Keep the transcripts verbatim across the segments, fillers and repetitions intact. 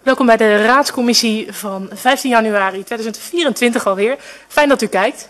Welkom bij de raadscommissie van vijftien januari tweeduizend vierentwintig alweer. Fijn dat u kijkt.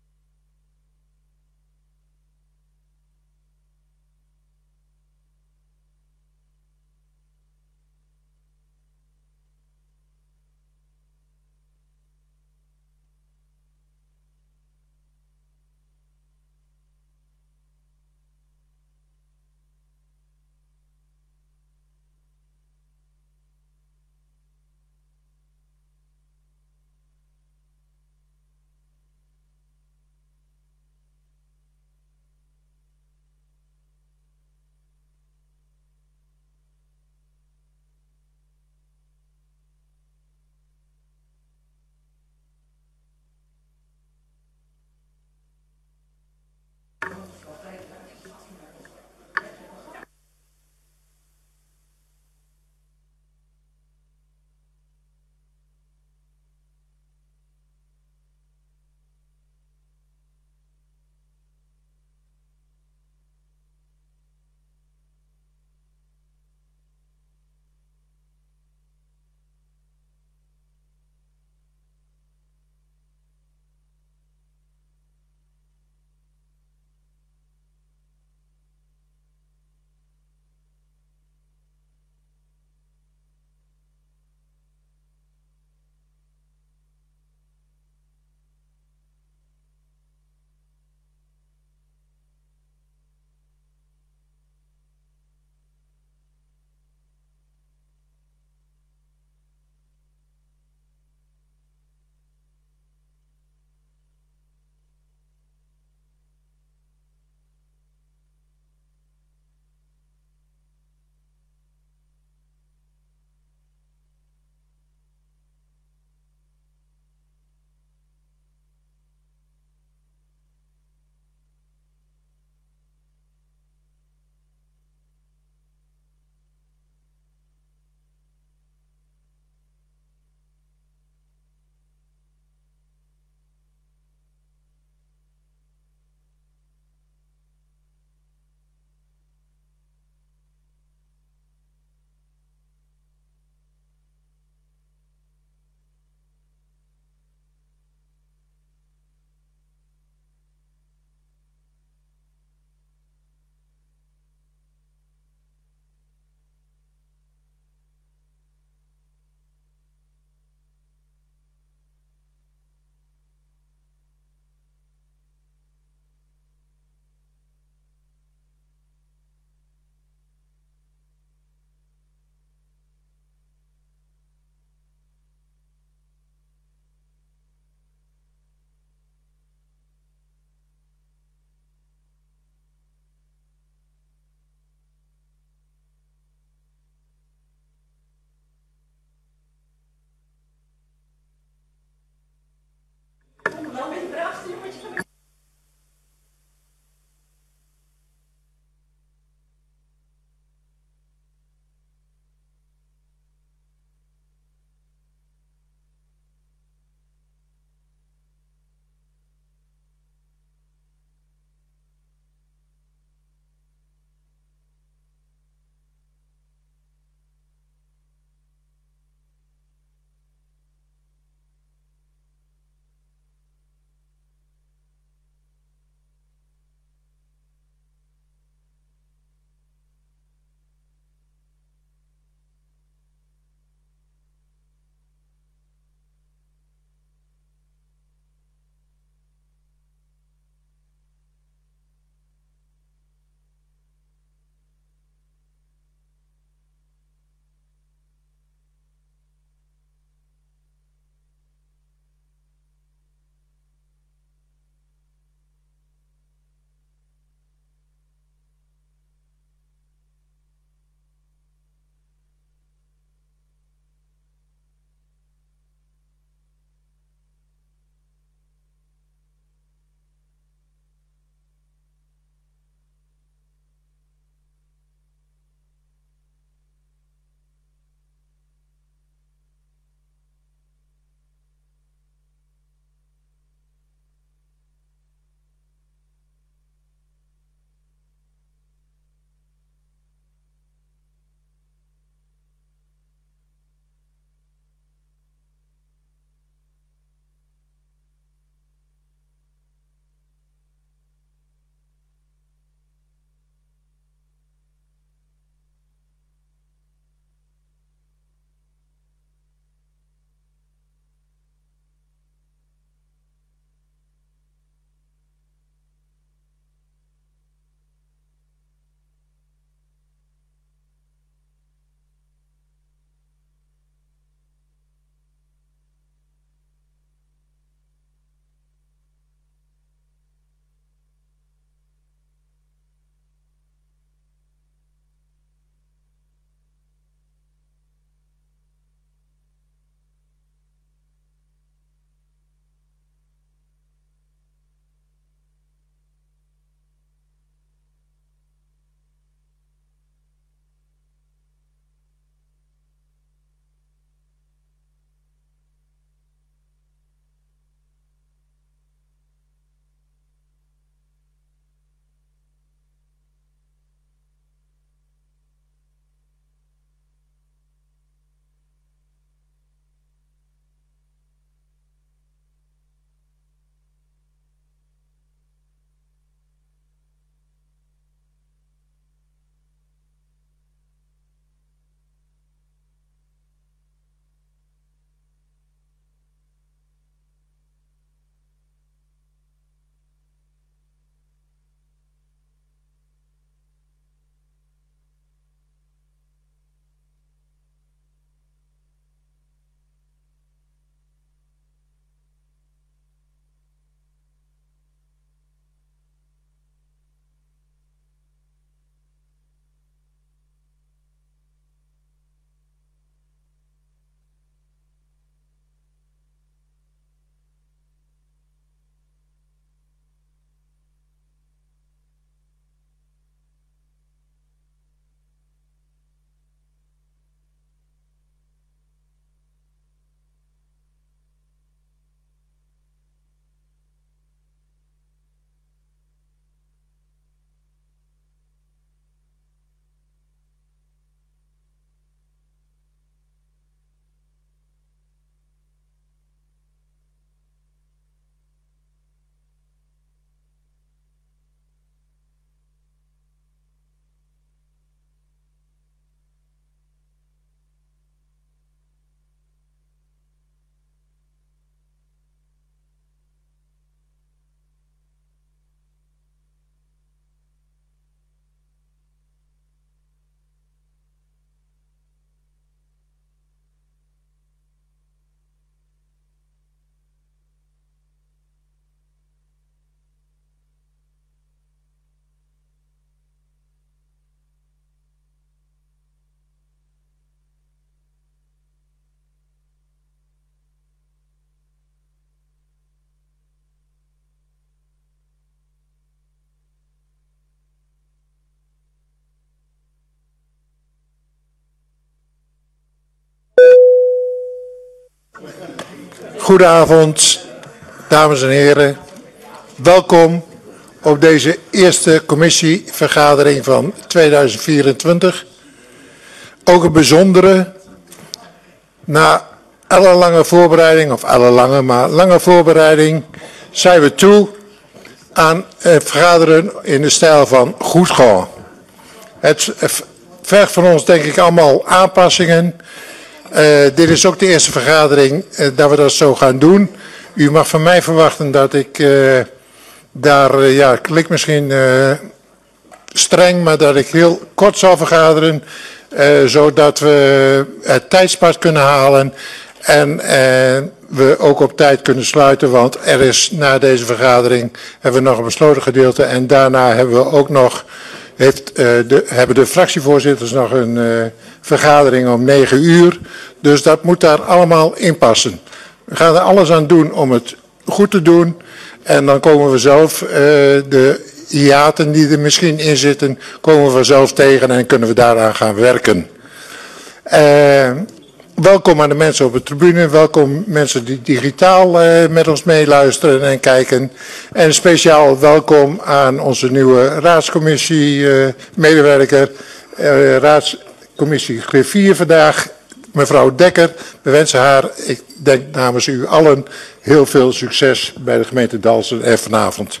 Goedenavond, dames en heren. Welkom op deze eerste commissievergadering van tweeduizend vierentwintig. Ook een bijzondere, na ellenlange voorbereiding, of ellenlange, maar lange voorbereiding, zijn we toe aan het vergaderen in de stijl van goed gaan. Het vergt van ons denk ik allemaal aanpassingen. Uh, dit is ook de eerste vergadering uh, dat we dat zo gaan doen. U mag van mij verwachten dat ik uh, daar, uh, ja, klinkt misschien uh, streng, maar dat ik heel kort zal vergaderen. Uh, zodat we het tijdspad kunnen halen en uh, we ook op tijd kunnen sluiten. Want er is na deze vergadering hebben we nog een besloten gedeelte en daarna hebben we ook nog, heeft, uh, de, hebben de fractievoorzitters nog een uh, vergadering om negen uur. Dus dat moet daar allemaal in passen. We gaan er alles aan doen om het goed te doen. En dan komen we zelf uh, de hiaten die er misschien in zitten, komen we vanzelf tegen en kunnen we daaraan gaan werken. Uh, welkom aan de mensen op de tribune, welkom mensen die digitaal uh, met ons meeluisteren en kijken. En speciaal welkom aan onze nieuwe raadscommissie uh, medewerker, uh, raadscommissie griffier vandaag, mevrouw Dekker. We wensen haar, ik denk namens u allen, heel veel succes bij de gemeente Dalfsen en vanavond.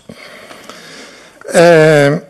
Uh,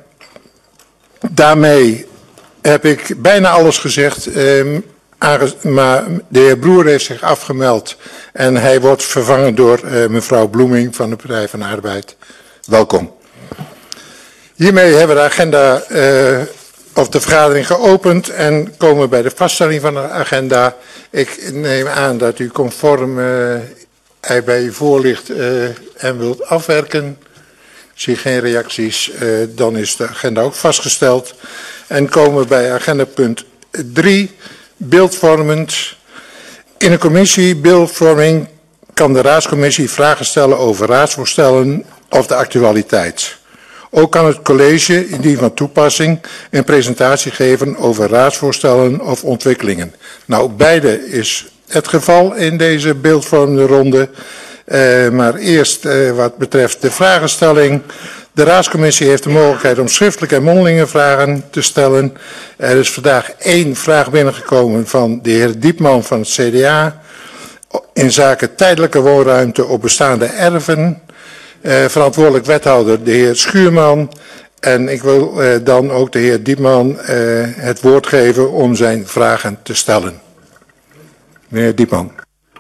daarmee heb ik bijna alles gezegd, uh, maar de heer Broer heeft zich afgemeld en hij wordt vervangen door uh, mevrouw Bloeming van de Partij van de Arbeid. Welkom. Hiermee hebben we de agenda uh, of de vergadering geopend en komen we bij de vaststelling van de agenda. Ik neem aan dat u conform uh, hij bij u voor ligt uh, en wilt afwerken. Ik zie geen reacties, uh, dan is de agenda ook vastgesteld. En komen we bij agenda punt drie, beeldvormend. In een commissie beeldvorming kan de raadscommissie vragen stellen over raadsvoorstellen of de actualiteit. Ook kan het college, indien van toepassing, een presentatie geven over raadsvoorstellen of ontwikkelingen. Nou, beide is het geval in deze beeldvormende ronde. Uh, maar eerst uh, wat betreft de vragenstelling. De raadscommissie heeft de mogelijkheid om schriftelijke en mondelinge vragen te stellen. Er is vandaag één vraag binnengekomen van de heer Diepman van het C D A. In zaken tijdelijke woonruimte op bestaande erven. Uh, verantwoordelijk wethouder de heer Schuurman. En ik wil uh, dan ook de heer Diepman uh, het woord geven om zijn vragen te stellen. Meneer Diepman.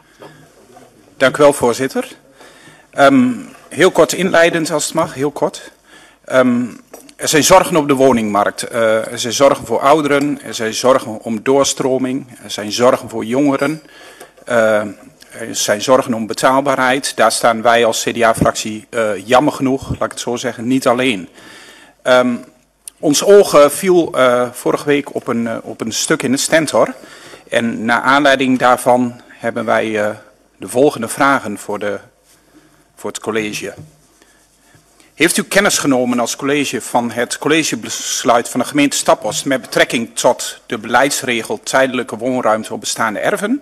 Dank u wel, voorzitter. Um, heel kort inleidend als het mag, heel kort. Um, er zijn zorgen op de woningmarkt. Uh, er zijn zorgen voor ouderen, er zijn zorgen om doorstroming, er zijn zorgen voor jongeren. Uh, er zijn zorgen om betaalbaarheid. Daar staan wij als C D A-fractie uh, jammer genoeg, laat ik het zo zeggen, niet alleen. Um, ons oog viel uh, vorige week op een, uh, op een stuk in het Stentor. En naar aanleiding daarvan hebben wij uh, de volgende vragen voor, de, voor het college. Heeft u kennis genomen als college van het collegebesluit van de gemeente Staphorst met betrekking tot de beleidsregel tijdelijke woonruimte op bestaande erven?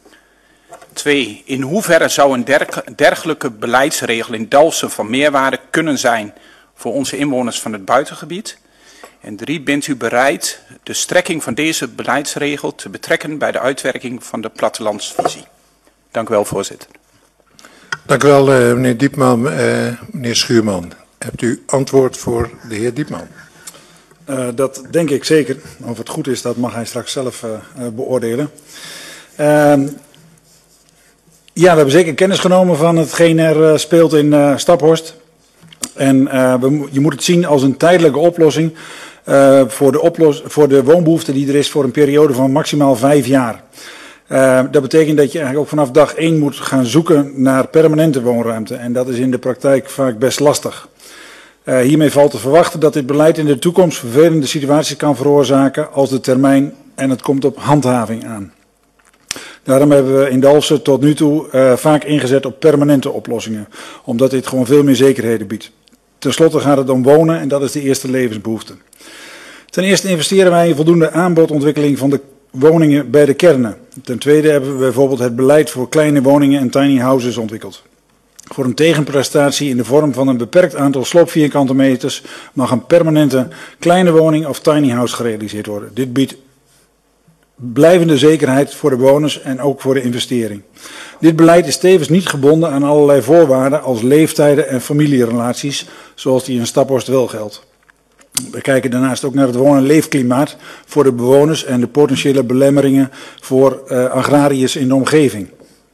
Twee, in hoeverre zou een dergelijke beleidsregel in Dalfsen van meerwaarde kunnen zijn voor onze inwoners van het buitengebied? En drie, bent u bereid de strekking van deze beleidsregel te betrekken bij de uitwerking van de plattelandsvisie? Dank u wel, voorzitter. Dank u wel, uh, meneer Diepman. Uh, meneer Schuurman, hebt u antwoord voor de heer Diepman? Uh, dat denk ik zeker. Of het goed is, dat mag hij straks zelf uh, uh, beoordelen. Uh, ja, we hebben zeker kennis genomen van hetgeen er uh, speelt in uh, Staphorst. En uh, we, je moet het zien als een tijdelijke oplossing uh, voor, de oplos voor de woonbehoefte die er is voor een periode van maximaal vijf jaar. Uh, dat betekent dat je eigenlijk ook vanaf dag één moet gaan zoeken naar permanente woonruimte. En dat is in de praktijk vaak best lastig. Uh, hiermee valt te verwachten dat dit beleid in de toekomst vervelende situaties kan veroorzaken als de termijn en het komt op handhaving aan. Daarom hebben we in Dalfsen tot nu toe uh, vaak ingezet op permanente oplossingen. Omdat dit gewoon veel meer zekerheden biedt. Ten slotte gaat het om wonen en dat is de eerste levensbehoefte. Ten eerste investeren wij in voldoende aanbodontwikkeling van de woningen bij de kernen. Ten tweede hebben we bijvoorbeeld het beleid voor kleine woningen en tiny houses ontwikkeld. Voor een tegenprestatie in de vorm van een beperkt aantal sloopvierkante meters mag een permanente kleine woning of tiny house gerealiseerd worden. Dit biedt blijvende zekerheid voor de bewoners en ook voor de investering. Dit beleid is tevens niet gebonden aan allerlei voorwaarden als leeftijden en familierelaties, zoals die in Staphorst wel geldt. We kijken daarnaast ook naar het woon- en leefklimaat voor de bewoners en de potentiële belemmeringen voor uh, agrariërs in de omgeving.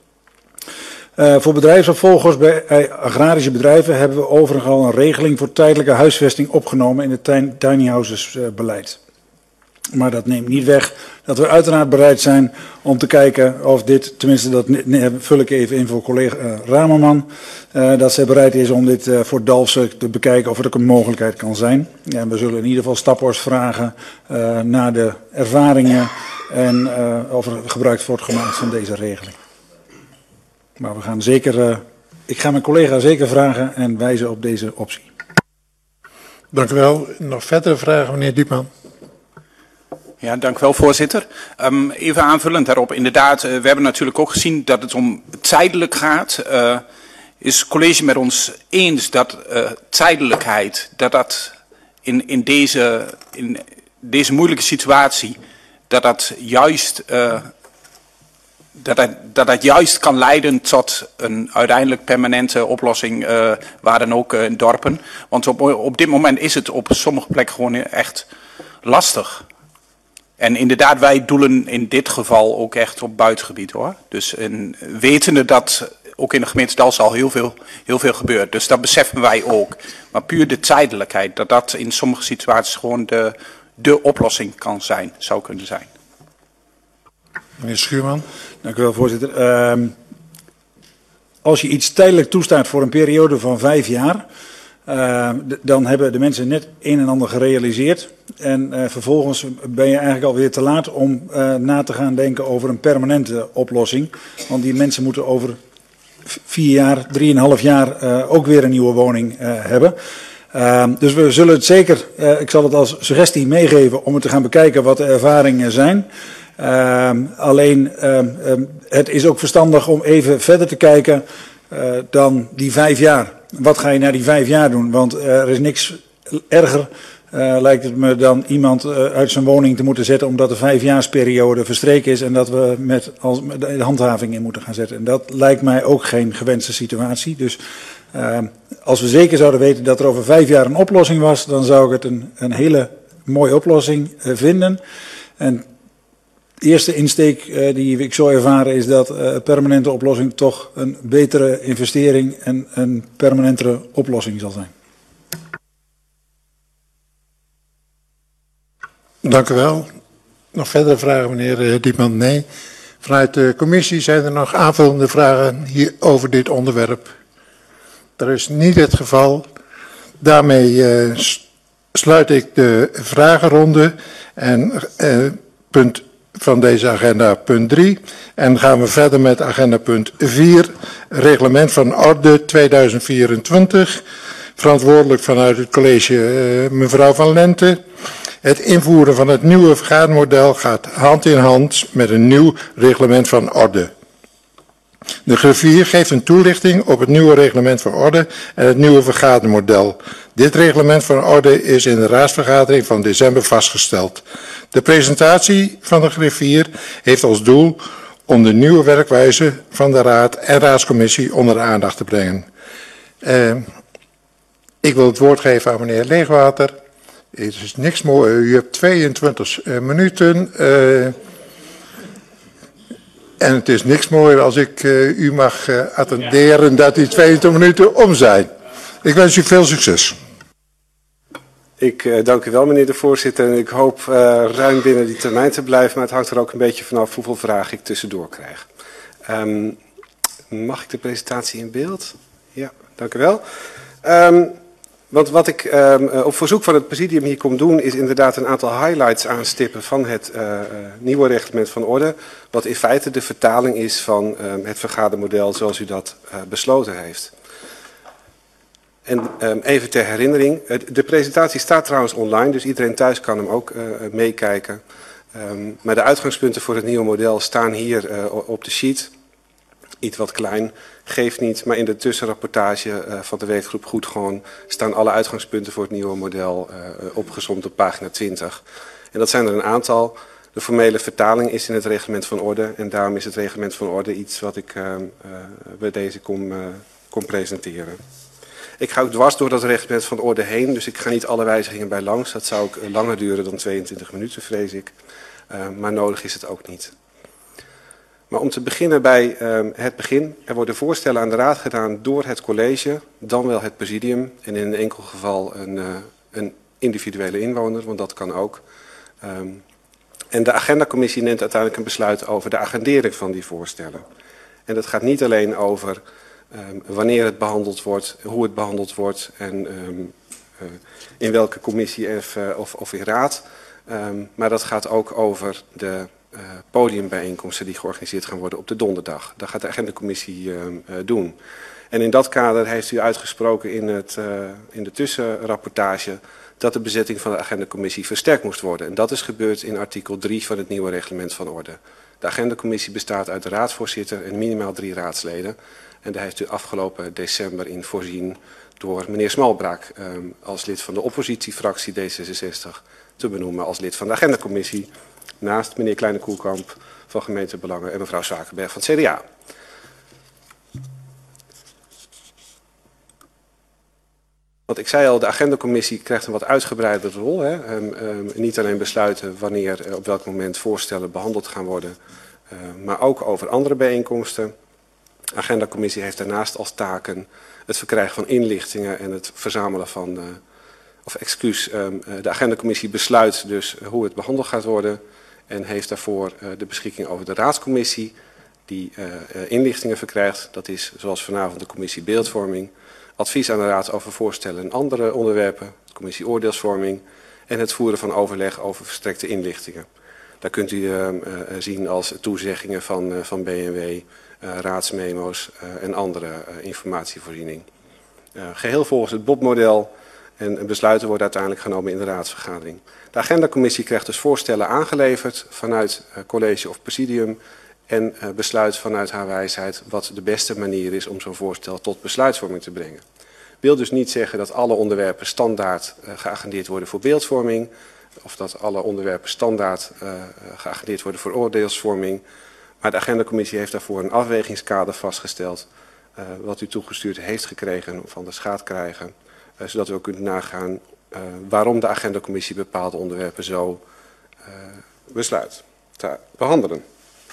Uh, voor bedrijfsopvolgers bij uh, agrarische bedrijven hebben we overigens al een regeling voor tijdelijke huisvesting opgenomen in het tiny houses uh, beleid. Maar dat neemt niet weg dat we uiteraard bereid zijn om te kijken of dit, tenminste dat vul ik even in voor collega uh, Ramerman, uh, dat zij bereid is om dit uh, voor Dalfsen te bekijken of het ook een mogelijkheid kan zijn. En we zullen in ieder geval Staphorst vragen uh, naar de ervaringen en uh, of er gebruik wordt gemaakt van deze regeling. Maar we gaan zeker, uh, ik ga mijn collega zeker vragen en wijzen op deze optie. Dank u wel. Nog verdere vragen, meneer Diepman? Ja, dank u wel, voorzitter. Um, even aanvullend daarop. Inderdaad, uh, we hebben natuurlijk ook gezien dat het om tijdelijk gaat. Uh, is het college met ons eens dat uh, tijdelijkheid, dat dat in, in, deze, in deze moeilijke situatie, dat dat juist... Uh, Dat dat, dat dat juist kan leiden tot een uiteindelijk permanente oplossing, uh, waar dan ook uh, in dorpen. Want op, op dit moment is het op sommige plekken gewoon echt lastig. En inderdaad, wij doelen in dit geval ook echt op buitengebied, hoor. Dus in, wetende dat ook in de gemeente Dalfsen al heel veel, heel veel gebeurt. Dus dat beseffen wij ook. Maar puur de tijdelijkheid, dat dat in sommige situaties gewoon de, de oplossing kan zijn, zou kunnen zijn. Meneer Schuurman. Dank u wel, voorzitter. Uh, als je iets tijdelijk toestaat voor een periode van vijf jaar, uh, dan hebben de mensen net een en ander gerealiseerd. En uh, vervolgens ben je eigenlijk alweer te laat om uh, na te gaan denken over een permanente oplossing. Want die mensen moeten over vier jaar, drieënhalf jaar uh, ook weer een nieuwe woning uh, hebben. Uh, dus we zullen het zeker, uh, ik zal het als suggestie meegeven om het te gaan bekijken wat de ervaringen zijn. Uh, alleen uh, uh, het is ook verstandig om even verder te kijken uh, dan die vijf jaar. Wat ga je na die vijf jaar doen? Want uh, er is niks erger, uh, lijkt het me, dan iemand uh, uit zijn woning te moeten zetten omdat de vijfjaarsperiode verstreken is en dat we met, als, met de handhaving in moeten gaan zetten. En dat lijkt mij ook geen gewenste situatie. Dus uh, als we zeker zouden weten dat er over vijf jaar een oplossing was, dan zou ik het een, een hele mooie oplossing uh, vinden. En de eerste insteek uh, die ik zo ervaren is dat een uh, permanente oplossing toch een betere investering en een permanentere oplossing zal zijn. Dank u wel. Nog verdere vragen, meneer Diepman? Nee. Vanuit de commissie zijn er nog aanvullende vragen hier over dit onderwerp. Dat is niet het geval. Daarmee uh, sluit ik de vragenronde en uh, punt van deze agenda punt drie. En gaan we verder met agenda punt vier, reglement van orde tweeduizend vierentwintig. Verantwoordelijk vanuit het college uh, mevrouw Van Lente. Het invoeren van het nieuwe vergadermodel gaat hand in hand met een nieuw reglement van orde. De griffier geeft een toelichting op het nieuwe reglement van orde en het nieuwe vergadermodel. Dit reglement van orde is in de raadsvergadering van december vastgesteld. De presentatie van de griffier heeft als doel om de nieuwe werkwijze van de raad en raadscommissie onder de aandacht te brengen. Uh, ik wil het woord geven aan meneer Leegwater. Het is niks mooi. U hebt tweeëntwintig uh, minuten. Uh, en het is niks mooier als ik uh, u mag uh, attenderen dat die tweeëntwintig minuten om zijn. Ik wens u veel succes. Ik uh, dank u wel, meneer de voorzitter. En ik hoop uh, ruim binnen die termijn te blijven. Maar het hangt er ook een beetje vanaf hoeveel vragen ik tussendoor krijg. Um, mag ik de presentatie in beeld? Ja, dank u wel. Um, Want wat ik um, op verzoek van het presidium hier kom doen is inderdaad een aantal highlights aanstippen van het uh, uh, nieuwe reglement van orde. Wat in feite de vertaling is van um, het vergadermodel zoals u dat uh, besloten heeft. En um, even ter herinnering, de presentatie staat trouwens online, dus iedereen thuis kan hem ook uh, meekijken. Um, maar de uitgangspunten voor het nieuwe model staan hier uh, op de sheet. Iets wat klein, geeft niet, maar in de tussenrapportage uh, van de werkgroep Goed Gewoon staan alle uitgangspunten voor het nieuwe model uh, opgesomd op pagina twintig. En dat zijn er een aantal. De formele vertaling is in het reglement van orde en daarom is het reglement van orde iets wat ik uh, uh, bij deze kom, uh, kom presenteren. Ik ga ook dwars door dat reglement van orde heen, dus ik ga niet alle wijzigingen bij langs. Dat zou ook uh, langer duren dan tweeëntwintig minuten, vrees ik. Uh, maar nodig is het ook niet. Maar om te beginnen bij uh, het begin. Er worden voorstellen aan de raad gedaan door het college, dan wel het presidium en in een enkel geval een, uh, een individuele inwoner, want dat kan ook. Um, en de agendacommissie neemt uiteindelijk een besluit over de agendering van die voorstellen. En dat gaat niet alleen over um, wanneer het behandeld wordt, hoe het behandeld wordt en um, uh, in welke commissie of, uh, of, of in raad. Um, maar dat gaat ook over de uh, podiumbijeenkomsten die georganiseerd gaan worden op de donderdag. Dat gaat de agendacommissie uh, uh, doen. En in dat kader heeft u uitgesproken in, het, uh, in de tussenrapportage dat de bezetting van de agendacommissie versterkt moest worden. En dat is gebeurd in artikel drie van het nieuwe reglement van orde. De agendacommissie bestaat uit de raadsvoorzitter en minimaal drie raadsleden. En daar heeft u afgelopen december in voorzien door meneer Smalbraak um, als lid van de oppositiefractie D zesenzestig te benoemen als lid van de agendacommissie. Naast meneer Kleine Koelkamp van Gemeentebelangen en mevrouw Zwakenberg van het C D A. Want ik zei al, de agendacommissie krijgt een wat uitgebreidere rol. Hè. Um, um, niet alleen besluiten wanneer uh, op welk moment voorstellen behandeld gaan worden, uh, maar ook over andere bijeenkomsten. De agendacommissie heeft daarnaast als taken het verkrijgen van inlichtingen en het verzamelen van, uh, of excuus, um, uh, de agendacommissie besluit dus hoe het behandeld gaat worden en heeft daarvoor uh, de beschikking over de raadscommissie die uh, uh, inlichtingen verkrijgt. Dat is zoals vanavond de commissie beeldvorming. Advies aan de raad over voorstellen en andere onderwerpen, de commissie oordeelsvorming en het voeren van overleg over verstrekte inlichtingen. Daar kunt u uh, uh, zien als toezeggingen van, uh, van B N W, uh, raadsmemo's uh, en andere uh, informatievoorziening. Uh, geheel volgens het B O B-model en besluiten worden uiteindelijk genomen in de raadsvergadering. De agendacommissie krijgt dus voorstellen aangeleverd vanuit uh, college of presidium en uh, besluit vanuit haar wijsheid wat de beste manier is om zo'n voorstel tot besluitvorming te brengen. Wil dus niet zeggen dat alle onderwerpen standaard uh, geagendeerd worden voor beeldvorming, of dat alle onderwerpen standaard uh, geagendeerd worden voor oordeelsvorming. Maar de agendacommissie heeft daarvoor een afwegingskader vastgesteld, uh, wat u toegestuurd heeft gekregen of anders gaat krijgen, uh, zodat u ook kunt nagaan uh, waarom de agendacommissie bepaalde onderwerpen zo uh, besluit te behandelen.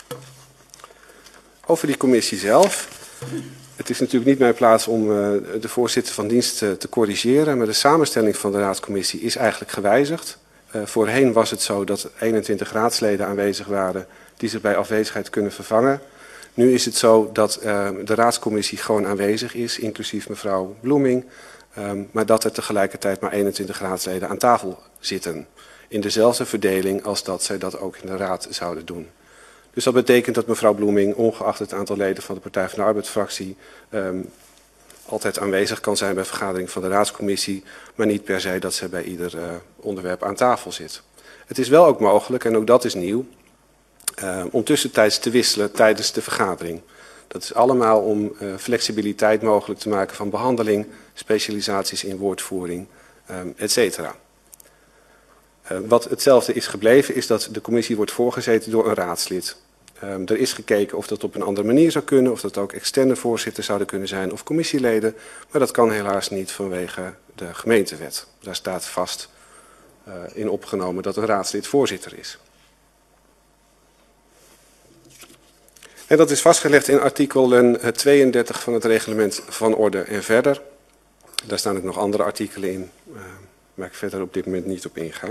Over die commissie zelf. Het is natuurlijk niet mijn plaats om uh, de voorzitter van dienst uh, te corrigeren, maar de samenstelling van de raadscommissie is eigenlijk gewijzigd. Uh, voorheen was het zo dat eenentwintig raadsleden aanwezig waren die zich bij afwezigheid kunnen vervangen. Nu is het zo dat uh, de raadscommissie gewoon aanwezig is, inclusief mevrouw Bloeming, um, maar dat er tegelijkertijd maar eenentwintig raadsleden aan tafel zitten. In dezelfde verdeling als dat zij dat ook in de raad zouden doen. Dus dat betekent dat mevrouw Bloeming, ongeacht het aantal leden van de Partij van de Arbeid-fractie, um, altijd aanwezig kan zijn bij vergadering van de raadscommissie, maar niet per se dat zij bij ieder uh, onderwerp aan tafel zit. Het is wel ook mogelijk, en ook dat is nieuw, uh, om tussentijds te wisselen tijdens de vergadering. Dat is allemaal om uh, flexibiliteit mogelijk te maken van behandeling, specialisaties in woordvoering, um, et cetera. Uh, wat hetzelfde is gebleven is dat de commissie wordt voorgezeten door een raadslid. Um, er is gekeken of dat op een andere manier zou kunnen, of dat ook externe voorzitters zouden kunnen zijn of commissieleden. Maar dat kan helaas niet vanwege de gemeentewet. Daar staat vast uh, in opgenomen dat een raadslid voorzitter is. En dat is vastgelegd in artikel tweeëndertig van het reglement van orde en verder. Daar staan ook nog andere artikelen in, uh, waar ik verder op dit moment niet op inga.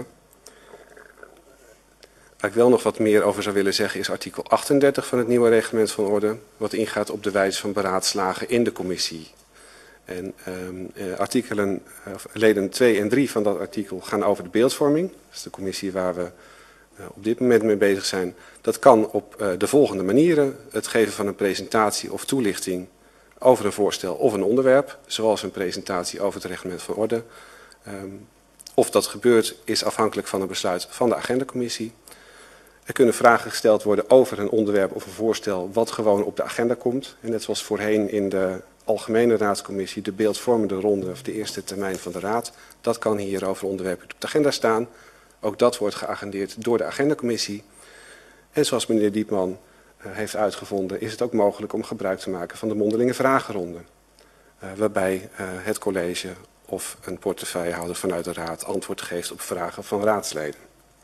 Waar ik wel nog wat meer over zou willen zeggen is artikel achtendertig van het nieuwe reglement van orde, wat ingaat op de wijze van beraadslagen in de commissie. En um, uh, artikelen, uh, leden twee en drie van dat artikel gaan over de beeldvorming. Dat is de commissie waar we uh, op dit moment mee bezig zijn. Dat kan op uh, de volgende manieren: het geven van een presentatie of toelichting over een voorstel of een onderwerp, zoals een presentatie over het reglement van orde. Um, of dat gebeurt is afhankelijk van een besluit van de agendacommissie. Er kunnen vragen gesteld worden over een onderwerp of een voorstel wat gewoon op de agenda komt. En net zoals voorheen in de Algemene Raadscommissie de beeldvormende ronde of de eerste termijn van de Raad. Dat kan hier over onderwerpen op de agenda staan. Ook dat wordt geagendeerd door de agendacommissie. En zoals meneer Diepman uh, heeft uitgevonden, is het ook mogelijk om gebruik te maken van de mondelinge vragenronde. Uh, waarbij uh, het college of een portefeuillehouder vanuit de Raad antwoord geeft op vragen van raadsleden.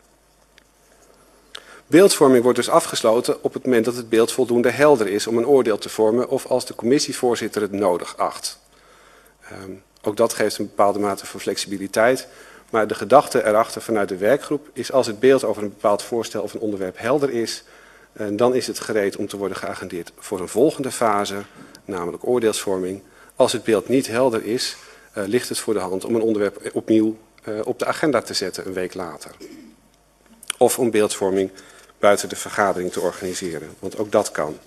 Beeldvorming wordt dus afgesloten op het moment dat het beeld voldoende helder is om een oordeel te vormen of als de commissievoorzitter het nodig acht. Um, ook dat geeft een bepaalde mate van flexibiliteit. Maar de gedachte erachter vanuit de werkgroep is als het beeld over een bepaald voorstel of een onderwerp helder is, uh, dan is het gereed om te worden geagendeerd voor een volgende fase, namelijk oordeelsvorming. Als het beeld niet helder is, uh, ligt het voor de hand om een onderwerp opnieuw uh, op de agenda te zetten een week later. Of om beeldvorming buiten de vergadering te organiseren, want ook dat kan.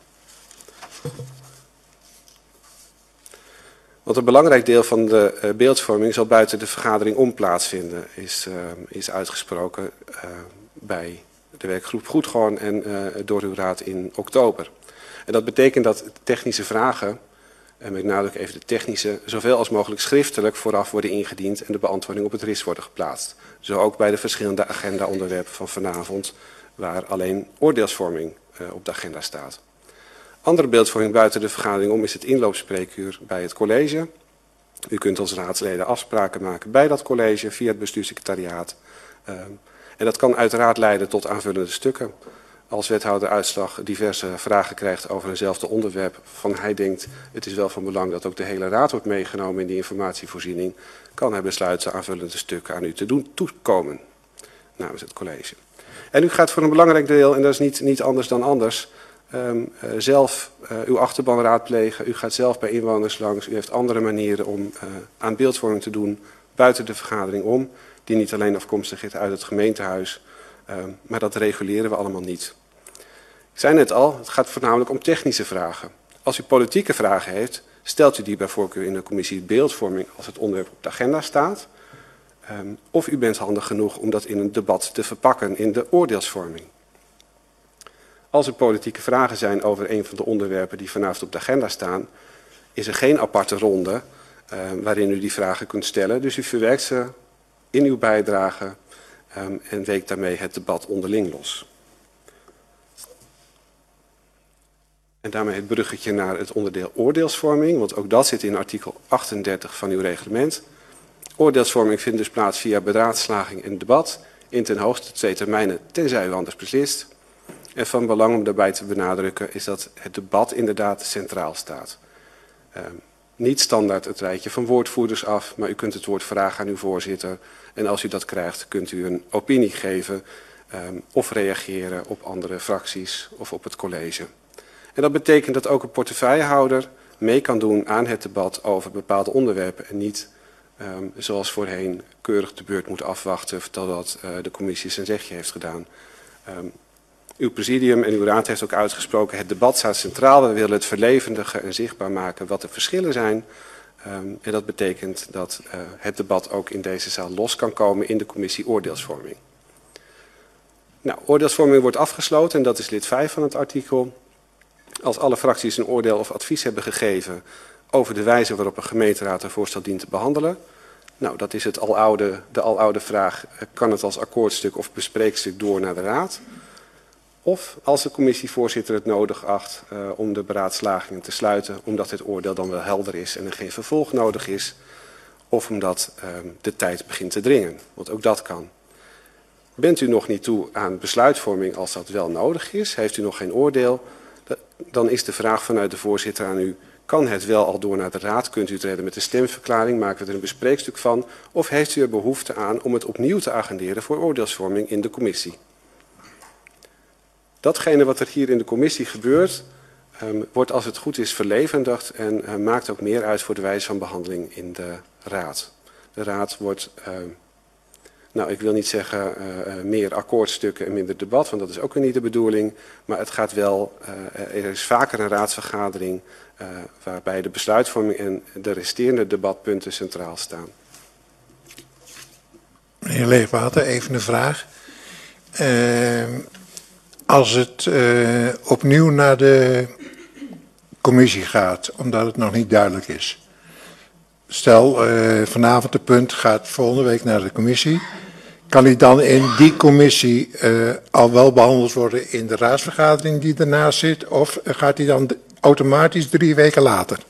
Want een belangrijk deel van de uh, beeldvorming zal buiten de vergadering om plaatsvinden, is, uh, is uitgesproken uh, bij de werkgroep Goedgoorn en uh, door uw raad in oktober. En dat betekent dat technische vragen, en met nadruk even de technische, zoveel als mogelijk schriftelijk vooraf worden ingediend en de beantwoording op het R I S worden geplaatst. Zo ook bij de verschillende agenda-onderwerpen van vanavond, waar alleen oordeelsvorming uh, op de agenda staat. Andere beeldvorming buiten de vergadering om is het inloopspreekuur bij het college. U kunt als raadsleden afspraken maken bij dat college via het bestuurssecretariaat. Uh, en dat kan uiteraard leiden tot aanvullende stukken. Als wethouder Uitslag diverse vragen krijgt over eenzelfde onderwerp, van hij denkt het is wel van belang dat ook de hele raad wordt meegenomen in die informatievoorziening, kan hij besluiten aanvullende stukken aan u te doen toekomen namens het college. En u gaat voor een belangrijk deel, en dat is niet, niet anders dan anders, um, uh, zelf uh, uw achterban raadplegen. U gaat zelf bij inwoners langs. U heeft andere manieren om uh, aan beeldvorming te doen buiten de vergadering om, die niet alleen afkomstig is uit het gemeentehuis, um, maar dat reguleren we allemaal niet. Ik zei net al, het gaat voornamelijk om technische vragen. Als u politieke vragen heeft, stelt u die bij voorkeur in de commissie beeldvorming als het onderwerp op de agenda staat. Um, of u bent handig genoeg om dat in een debat te verpakken in de oordeelsvorming. Als er politieke vragen zijn over een van de onderwerpen die vanavond op de agenda staan, is er geen aparte ronde uh, waarin u die vragen kunt stellen. Dus u verwerkt ze in uw bijdrage um, en weekt daarmee het debat onderling los. En daarmee het bruggetje naar het onderdeel oordeelsvorming, want ook dat zit in artikel achtendertig van uw reglement. Oordeelsvorming vindt dus plaats via beraadslaging en debat in ten hoogste twee termijnen, tenzij u anders beslist. En van belang om daarbij te benadrukken is dat het debat inderdaad centraal staat. Uh, niet standaard het rijtje van woordvoerders af, maar u kunt het woord vragen aan uw voorzitter. En als u dat krijgt, kunt u een opinie geven um, of reageren op andere fracties of op het college. En dat betekent dat ook een portefeuillehouder mee kan doen aan het debat over bepaalde onderwerpen en niet Um, zoals voorheen keurig de beurt moet afwachten totdat uh, de commissie zijn zegje heeft gedaan. Um, uw presidium en uw raad heeft ook uitgesproken, het debat staat centraal. We willen het verlevendigen en zichtbaar maken wat de verschillen zijn. Um, en dat betekent dat uh, het debat ook in deze zaal los kan komen in de commissie oordeelsvorming. Nou, oordeelsvorming wordt afgesloten en dat is lid vijf van het artikel. Als alle fracties een oordeel of advies hebben gegeven over de wijze waarop een gemeenteraad een voorstel dient te behandelen. Nou, dat is het aloude, de aloude vraag, kan het als akkoordstuk of bespreekstuk door naar de raad? Of als de commissievoorzitter het nodig acht uh, om de beraadslagingen te sluiten, omdat het oordeel dan wel helder is en er geen vervolg nodig is, of omdat uh, de tijd begint te dringen, want ook dat kan. Bent u nog niet toe aan besluitvorming als dat wel nodig is, heeft u nog geen oordeel, dan is de vraag vanuit de voorzitter aan u, kan het wel al door naar de raad? Kunt u het redden met een stemverklaring? Maken we er een bespreekstuk van? Of heeft u er behoefte aan om het opnieuw te agenderen voor oordeelsvorming in de commissie? Datgene wat er hier in de commissie gebeurt, um, wordt als het goed is verlevendigd en uh, maakt ook meer uit voor de wijze van behandeling in de raad. De raad wordt, uh, nou ik wil niet zeggen uh, uh, meer akkoordstukken en minder debat, want dat is ook weer niet de bedoeling. Maar het gaat wel, uh, er is vaker een raadsvergadering Uh, waarbij de besluitvorming en de resterende debatpunten centraal staan. Meneer Leegwater, even een vraag. Uh, als het uh, opnieuw naar de commissie gaat, omdat het nog niet duidelijk is. Stel, uh, vanavond de punt gaat volgende week naar de commissie. Kan die dan in die commissie uh, al wel behandeld worden in de raadsvergadering die ernaast zit? Of gaat die dan automatisch drie weken later?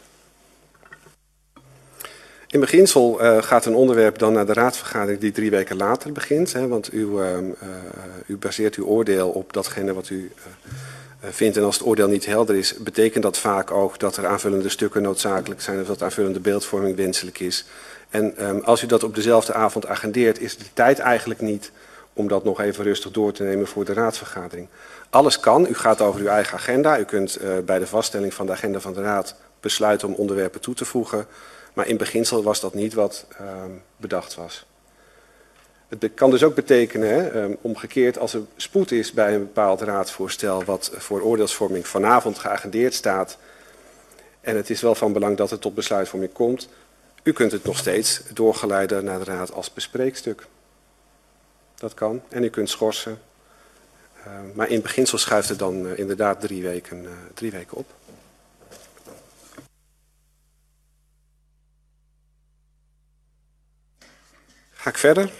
In beginsel uh, gaat een onderwerp dan naar de raadsvergadering die drie weken later begint. Hè, want u, uh, uh, u baseert uw oordeel op datgene wat u uh, uh, vindt. En als het oordeel niet helder is, betekent dat vaak ook dat er aanvullende stukken noodzakelijk zijn of dat aanvullende beeldvorming wenselijk is. En um, als u dat op dezelfde avond agendeert, is de tijd eigenlijk niet om dat nog even rustig door te nemen voor de raadsvergadering. Alles kan, u gaat over uw eigen agenda. U kunt uh, bij de vaststelling van de agenda van de raad besluiten om onderwerpen toe te voegen. Maar in beginsel was dat niet wat uh, bedacht was. Het kan dus ook betekenen, hè, um, omgekeerd, als er spoed is bij een bepaald raadsvoorstel wat voor oordeelsvorming vanavond geagendeerd staat, en het is wel van belang dat het tot besluitvorming komt, u kunt het nog steeds doorgeleiden naar de raad als bespreekstuk. Dat kan. En u kunt schorsen. Uh, maar in beginsel schuift het dan uh, inderdaad drie weken, uh, drie weken op. Ga ik verder?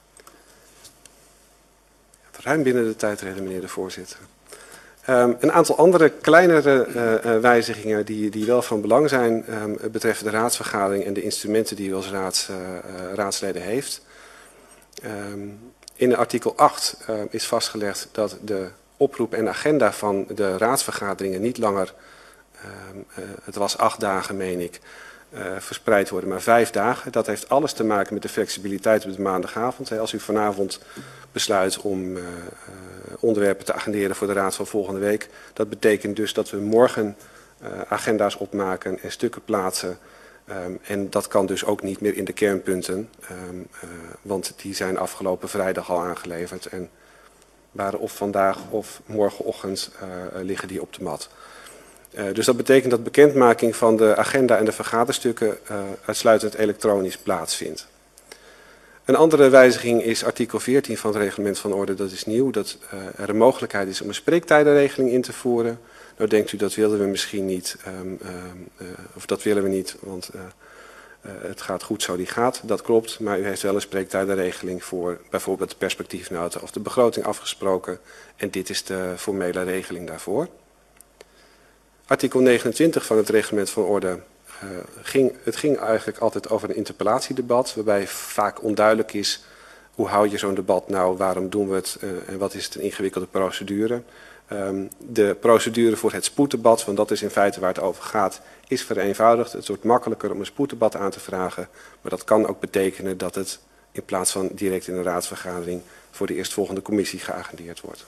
Ruim binnen de tijd redden, meneer de voorzitter. Um, een aantal andere kleinere uh, uh, wijzigingen die, die wel van belang zijn um, betreffen de raadsvergadering en de instrumenten die u als raads, uh, uh, raadsleden heeft. Um, in artikel acht uh, is vastgelegd dat de oproep en agenda van de raadsvergaderingen niet langer, um, uh, het was acht dagen meen ik, uh, verspreid worden, maar vijf dagen. Dat heeft alles te maken met de flexibiliteit op de maandagavond. Als u vanavond besluit om uh, uh, onderwerpen te agenderen voor de raad van volgende week. Dat betekent dus dat we morgen uh, agenda's opmaken en stukken plaatsen. Um, en dat kan dus ook niet meer in de kernpunten. Um, uh, want die zijn afgelopen vrijdag al aangeleverd. En waren of vandaag of morgenochtend uh, liggen die op de mat. Uh, dus dat betekent dat bekendmaking van de agenda en de vergaderstukken uh, uitsluitend elektronisch plaatsvindt. Een andere wijziging is artikel veertien van het reglement van orde. Dat is nieuw, dat uh, er een mogelijkheid is om een spreektijdenregeling in te voeren. Nou denkt u dat willen we misschien niet, um, um, uh, of dat willen we niet, want uh, uh, het gaat goed zo die gaat. Dat klopt, maar u heeft wel een spreektijdenregeling voor bijvoorbeeld de perspectiefnota of de begroting afgesproken. En dit is de formele regeling daarvoor. Artikel negenentwintig van het reglement van orde. Uh, ging, het ging eigenlijk altijd over een interpellatiedebat, waarbij vaak onduidelijk is hoe hou je zo'n debat nou, waarom doen we het uh, en wat is het een ingewikkelde procedure. Um, de procedure voor het spoeddebat, want dat is in feite waar het over gaat, is vereenvoudigd. Het wordt makkelijker om een spoeddebat aan te vragen, maar dat kan ook betekenen dat het in plaats van direct in een raadsvergadering voor de eerstvolgende commissie geagendeerd wordt.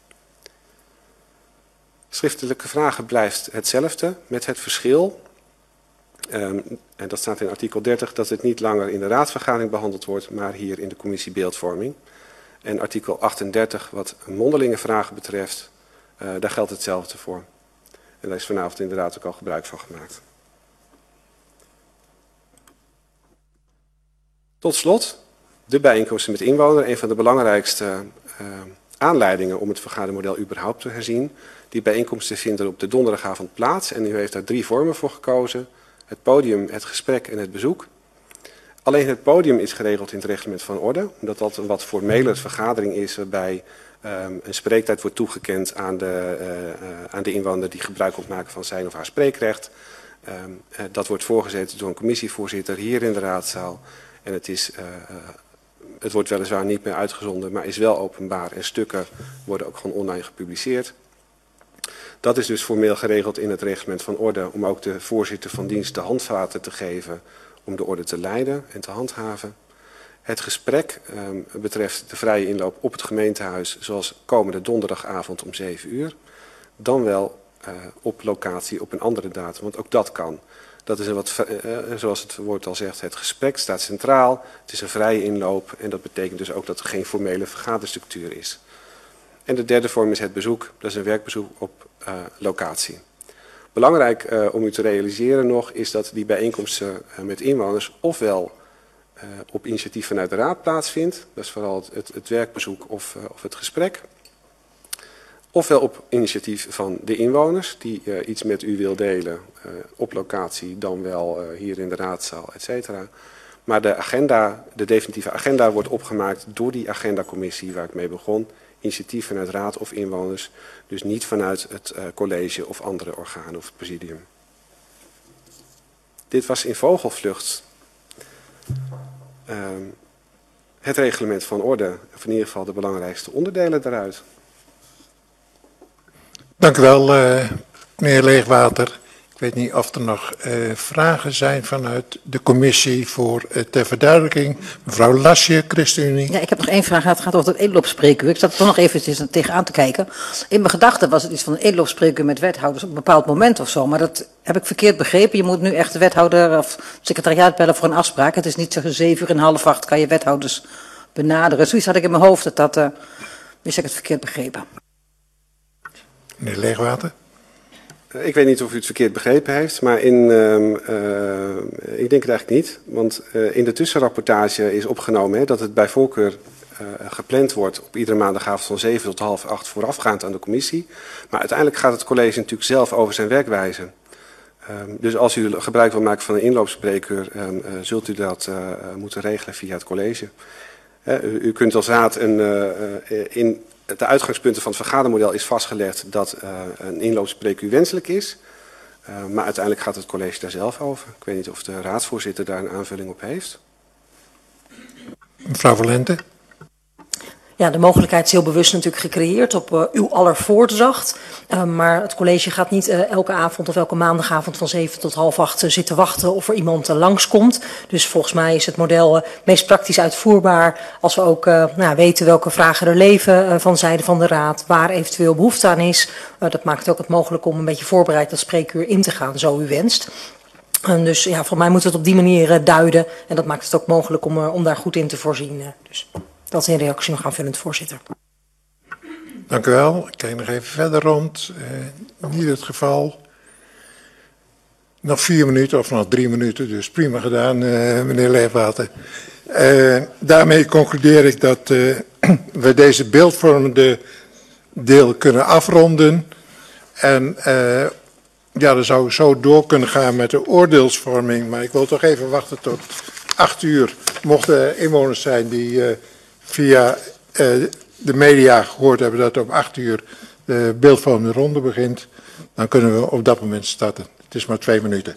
Schriftelijke vragen blijft hetzelfde, met het verschil. Um, en dat staat in artikel dertig, dat het niet langer in de raadsvergadering behandeld wordt, maar hier in de commissie beeldvorming. En artikel achtendertig, wat mondelinge vragen betreft, uh, daar geldt hetzelfde voor. En daar is vanavond inderdaad ook al gebruik van gemaakt. Tot slot, de bijeenkomsten met inwoner, een van de belangrijkste uh, aanleidingen om het vergadermodel überhaupt te herzien. Die bijeenkomsten vinden op de donderdagavond plaats en u heeft daar drie vormen voor gekozen. Het podium, het gesprek en het bezoek. Alleen het podium is geregeld in het reglement van orde, omdat dat een wat formele vergadering is waarbij um, een spreektijd wordt toegekend aan de, uh, uh, aan de inwoner die gebruik moet maken van zijn of haar spreekrecht. Um, uh, dat wordt voorgezeten door een commissievoorzitter hier in de raadzaal. En het, is, uh, uh, het wordt weliswaar niet meer uitgezonden, maar is wel openbaar en stukken worden ook gewoon online gepubliceerd. Dat is dus formeel geregeld in het reglement van orde om ook de voorzitter van dienst de handvaten te geven om de orde te leiden en te handhaven. Het gesprek um, betreft de vrije inloop op het gemeentehuis zoals komende donderdagavond om zeven uur. Dan wel uh, op locatie op een andere datum, want ook dat kan. Dat is een wat, uh, zoals het woord al zegt, het gesprek staat centraal. Het is een vrije inloop en dat betekent dus ook dat er geen formele vergaderstructuur is. En de derde vorm is het bezoek. Dat is een werkbezoek op uh, locatie. Belangrijk uh, om u te realiseren nog is dat die bijeenkomsten uh, met inwoners ofwel uh, op initiatief vanuit de raad plaatsvindt. Dat is vooral het, het, het werkbezoek of, uh, of het gesprek. Ofwel op initiatief van de inwoners die uh, iets met u wil delen uh, op locatie, dan wel uh, hier in de raadzaal, et cetera. Maar de agenda, de definitieve agenda wordt opgemaakt door die agendacommissie waar ik mee begon. Initiatief vanuit raad of inwoners, dus niet vanuit het uh, college of andere organen of het presidium. Dit was in vogelvlucht uh, het reglement van orde, of in ieder geval de belangrijkste onderdelen daaruit. Dank u wel, uh, meneer Leegwater. Ik weet niet of er nog uh, vragen zijn vanuit de commissie voor uh, ter verduidelijking. Mevrouw Lasje, ChristenUnie. Ja, ik heb nog één vraag. Het gaat over het edelloopspreekuur. Ik zat er toch nog even tegenaan te kijken. In mijn gedachten was het iets van een edelloopspreekuur met wethouders op een bepaald moment of zo. Maar dat heb ik verkeerd begrepen. Je moet nu echt de wethouder of secretariaat bellen voor een afspraak. Het is niet zo zeven uur en half acht kan je wethouders benaderen. Zoiets had ik in mijn hoofd. Dat dat, uh, wist ik het verkeerd begrepen. Meneer Leegwater. Ik weet niet of u het verkeerd begrepen heeft, maar in, uh, uh, ik denk het eigenlijk niet. Want uh, in de tussenrapportage is opgenomen hè, dat het bij voorkeur uh, gepland wordt op iedere maandagavond van zeven tot half acht voorafgaand aan de commissie. Maar uiteindelijk gaat het college natuurlijk zelf over zijn werkwijze. Um, dus als u gebruik wil maken van een inloopspreekuur, um, uh, zult u dat uh, moeten regelen via het college. Uh, u, u kunt als raad een, uh, uh, in... De uitgangspunten van het vergadermodel is vastgelegd dat uh, een inloopspreekuur wenselijk is. Uh, maar uiteindelijk gaat het college daar zelf over. Ik weet niet of de raadsvoorzitter daar een aanvulling op heeft. Mevrouw Valente. Ja, de mogelijkheid is heel bewust natuurlijk gecreëerd op uh, uw aller voordracht. Uh, maar het college gaat niet uh, elke avond of elke maandagavond van zeven tot half acht uh, zitten wachten of er iemand uh, langskomt. Dus volgens mij is het model uh, meest praktisch uitvoerbaar als we ook uh, nou, weten welke vragen er leven uh, van zijde van de raad, waar eventueel behoefte aan is. Uh, dat maakt het ook het mogelijk om een beetje voorbereid dat spreekuur in te gaan, zo u wenst. Uh, dus ja, voor mij moet het op die manier uh, duiden en dat maakt het ook mogelijk om, uh, om daar goed in te voorzien. Uh, dus. Dat is een reactie nog aanvullend, voorzitter. Dank u wel. Ik kijk nog even verder rond. Uh, niet het geval. Nog vier minuten of nog drie minuten, dus prima gedaan, uh, meneer Leegwater. Uh, daarmee concludeer ik dat uh, we deze beeldvormende deel kunnen afronden. En uh, ja, dan zou ik zo door kunnen gaan met de oordeelsvorming. Maar ik wil toch even wachten tot acht uur. Mochten er inwoners zijn die uh, via uh, de media gehoord hebben dat om acht uur de beeldvormende ronde begint, dan kunnen we op dat moment starten. Het is maar twee minuten.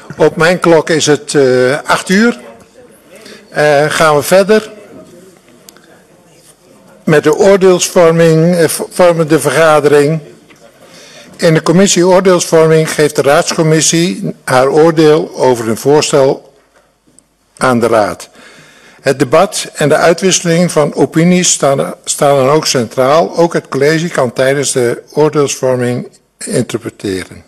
Op mijn klok is het uh, acht uur. Uh, gaan we verder met de oordeelsvorming, uh, vormende vergadering. In de commissie oordeelsvorming geeft de raadscommissie haar oordeel over een voorstel aan de raad. Het debat en de uitwisseling van opinies staan, staan dan ook centraal. Ook het college kan tijdens de oordeelsvorming interpreteren.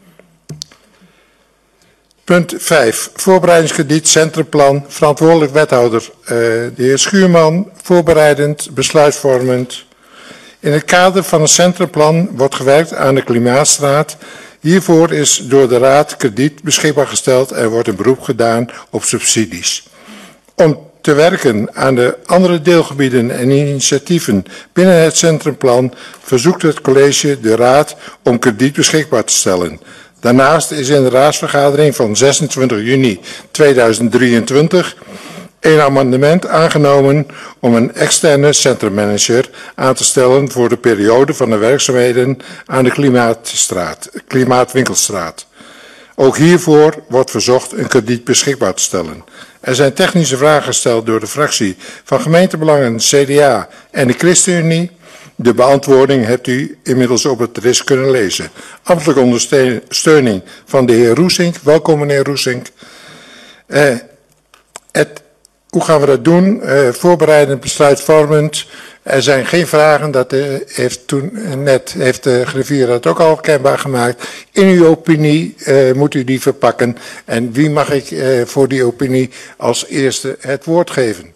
Punt vijf. Voorbereidingskrediet, centrumplan, verantwoordelijk wethouder uh, de heer Schuurman, voorbereidend, besluitvormend. In het kader van een centrumplan wordt gewerkt aan de Klimaatstraat. Hiervoor is door de raad krediet beschikbaar gesteld en wordt een beroep gedaan op subsidies. Om te werken aan de andere deelgebieden en initiatieven binnen het centrumplan verzoekt het college de raad om krediet beschikbaar te stellen. Daarnaast is in de raadsvergadering van zesentwintig juni tweeduizend drieëntwintig een amendement aangenomen om een externe centrummanager aan te stellen voor de periode van de werkzaamheden aan de Klimaatstraat, Klimaatwinkelstraat. Ook hiervoor wordt verzocht een krediet beschikbaar te stellen. Er zijn technische vragen gesteld door de fractie van gemeentebelangen, C D A en de ChristenUnie. De beantwoording hebt u inmiddels op het R I S kunnen lezen. Ambtelijke ondersteuning van de heer Roesink. Welkom meneer Roesink. Uh, het, hoe gaan we dat doen? Uh, voorbereidend, besluitvormend. Er zijn geen vragen, dat uh, heeft toen uh, net heeft de griffier dat ook al kenbaar gemaakt. In uw opinie uh, moet u die verpakken. En wie mag ik uh, voor die opinie als eerste het woord geven?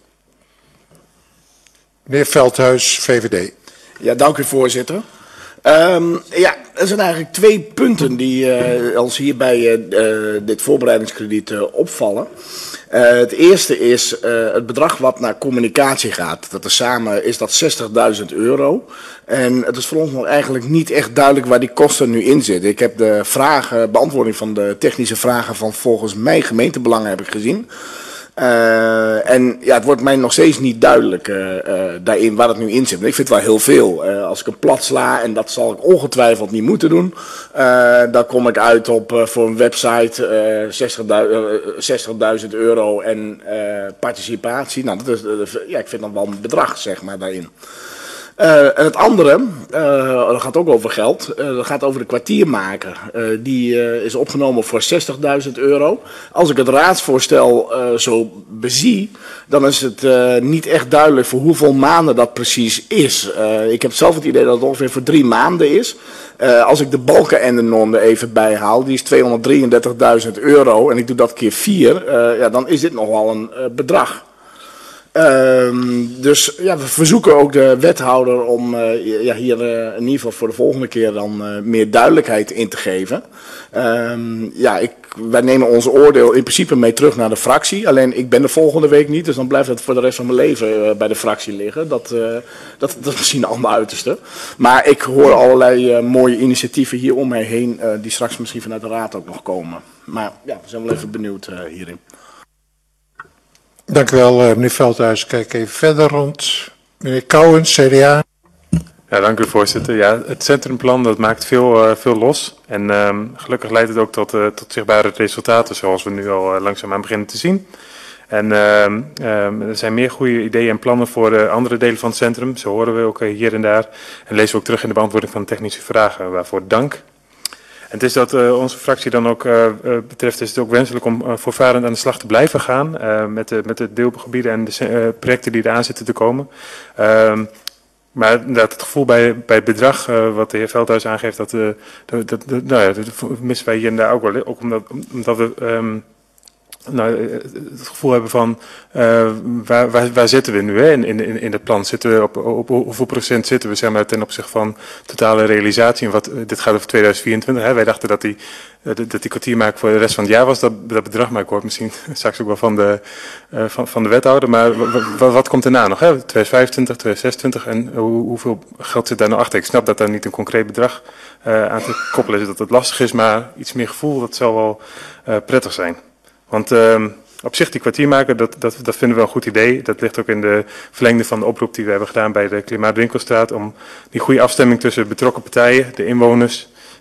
Meneer Veldhuis, V V D. Ja, dank u voorzitter. Um, ja, er zijn eigenlijk twee punten die uh, ons hier bij uh, dit voorbereidingskrediet uh, opvallen. Uh, het eerste is uh, het bedrag wat naar communicatie gaat. Dat er samen is dat zestigduizend euro. En het is voor ons nog eigenlijk niet echt duidelijk waar die kosten nu in zitten. Ik heb de vragen, beantwoording van de technische vragen van volgens mij gemeentebelangen heb ik gezien. Uh, en ja, het wordt mij nog steeds niet duidelijk uh, uh, daarin waar het nu in zit. Ik vind het wel heel veel. Uh, als ik een plat sla, en dat zal ik ongetwijfeld niet moeten doen, uh, dan kom ik uit op uh, voor een website uh, zestigduizend euro en uh, participatie. Nou, dat is, uh, ja, ik vind dan wel een bedrag, zeg maar, daarin. Uh, en het andere, uh, dat gaat ook over geld, uh, dat gaat over de kwartiermaker. Uh, die uh, is opgenomen voor zestigduizend euro. Als ik het raadsvoorstel uh, zo bezie, dan is het uh, niet echt duidelijk voor hoeveel maanden dat precies is. Uh, ik heb zelf het idee dat het ongeveer voor drie maanden is. Uh, als ik de balken en de norm er even bij haal, die is tweehonderddrieëndertigduizend euro en ik doe dat keer vier, uh, ja, dan is dit nogal een uh, bedrag. Uh, dus ja, we verzoeken ook de wethouder om uh, ja, hier uh, in ieder geval voor de volgende keer dan uh, meer duidelijkheid in te geven. Uh, ja, ik, wij nemen ons oordeel in principe mee terug naar de fractie. Alleen ik ben de volgende week niet, dus dan blijft het voor de rest van mijn leven uh, bij de fractie liggen. Dat, uh, dat, dat is misschien al mijn uiterste. Maar ik hoor allerlei uh, mooie initiatieven hier om mij heen uh, die straks misschien vanuit de raad ook nog komen. Maar ja, we zijn wel even benieuwd uh, hierin. Dank u wel, meneer Veldhuis. Kijk even verder rond. Meneer Kouwens, C D A. Ja, dank u voorzitter. Ja, het centrumplan dat maakt veel, uh, veel los. En um, gelukkig leidt het ook tot, uh, tot zichtbare resultaten, zoals we nu al uh, langzaamaan beginnen te zien. En uh, uh, er zijn meer goede ideeën en plannen voor de andere delen van het centrum. Zo horen we ook uh, hier en daar. En lezen we ook terug in de beantwoording van de technische vragen. Waarvoor dank. En het is dat uh, onze fractie dan ook uh, uh, betreft, is het ook wenselijk om uh, voortvarend aan de slag te blijven gaan. Uh, met, de, met de deelgebieden en de uh, projecten die eraan zitten te komen. Uh, maar dat het gevoel bij, bij het bedrag, uh, wat de heer Veldhuis aangeeft, dat, uh, dat, dat, dat, nou ja, dat missen wij hier en daar ook wel. Ook omdat, omdat we um, nou, het gevoel hebben van uh, waar, waar, waar zitten we nu hè? In, in, in het plan? Zitten we op, op, op hoeveel procent zitten we zeg maar, ten opzichte van totale realisatie? En wat, dit gaat over tweeduizend vierentwintig. Hè? Wij dachten dat die, dat die kwartiermaker voor de rest van het jaar was. Dat, dat bedrag, maar ik hoor misschien straks ook wel van de, uh, van, van de wethouder. Maar wat, wat komt erna nog? Hè? tweeduizend vijfentwintig, tweeduizend zesentwintig en hoe, hoeveel geld zit daar nou achter? Ik snap dat daar niet een concreet bedrag uh, aan te koppelen is. Dat het lastig is, maar iets meer gevoel, dat zal wel uh, prettig zijn. Want uh, op zich die kwartiermaker, dat, dat, dat vinden we een goed idee. Dat ligt ook in de verlengde van de oproep die we hebben gedaan bij de Klimaatwinkelstraat. Om die goede afstemming tussen betrokken partijen, de inwoners,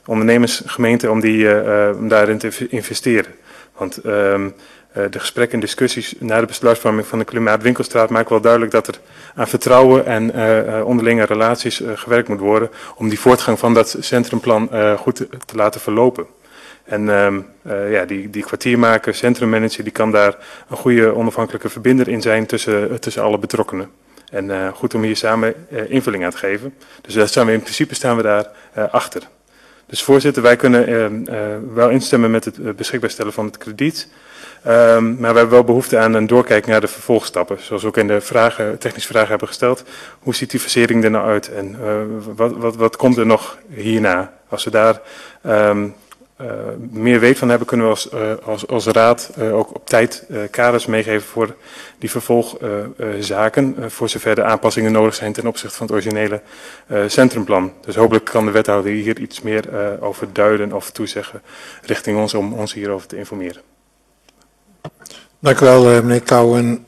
ondernemersgemeente om, die, uh, om daarin te investeren. Want um, uh, de gesprekken en discussies na de besluitvorming van de Klimaatwinkelstraat maken wel duidelijk dat er aan vertrouwen en uh, onderlinge relaties uh, gewerkt moet worden om die voortgang van dat centrumplan uh, goed te, te laten verlopen. En um, uh, ja, die, die kwartiermaker, centrummanager, die kan daar een goede onafhankelijke verbinder in zijn tussen, uh, tussen alle betrokkenen. En uh, goed om hier samen uh, invulling aan te geven. Dus daar staan we in principe staan we daar uh, achter. Dus voorzitter, wij kunnen uh, uh, wel instemmen met het uh, beschikbaar stellen van het krediet. Um, maar we hebben wel behoefte aan een doorkijk naar de vervolgstappen. Zoals we ook in de vragen, technische vragen hebben gesteld. Hoe ziet die versering er nou uit? En uh, wat, wat, wat komt er nog hierna? Als we daar um, uh, meer weet van hebben, kunnen we als, uh, als, als raad uh, ook op tijd uh, kaders meegeven voor die vervolgzaken. Uh, uh, voor zover de aanpassingen nodig zijn ten opzichte van het originele uh, centrumplan. Dus hopelijk kan de wethouder hier iets meer uh, over duiden of toezeggen richting ons om ons hierover te informeren. Dank u wel, meneer Kouwen.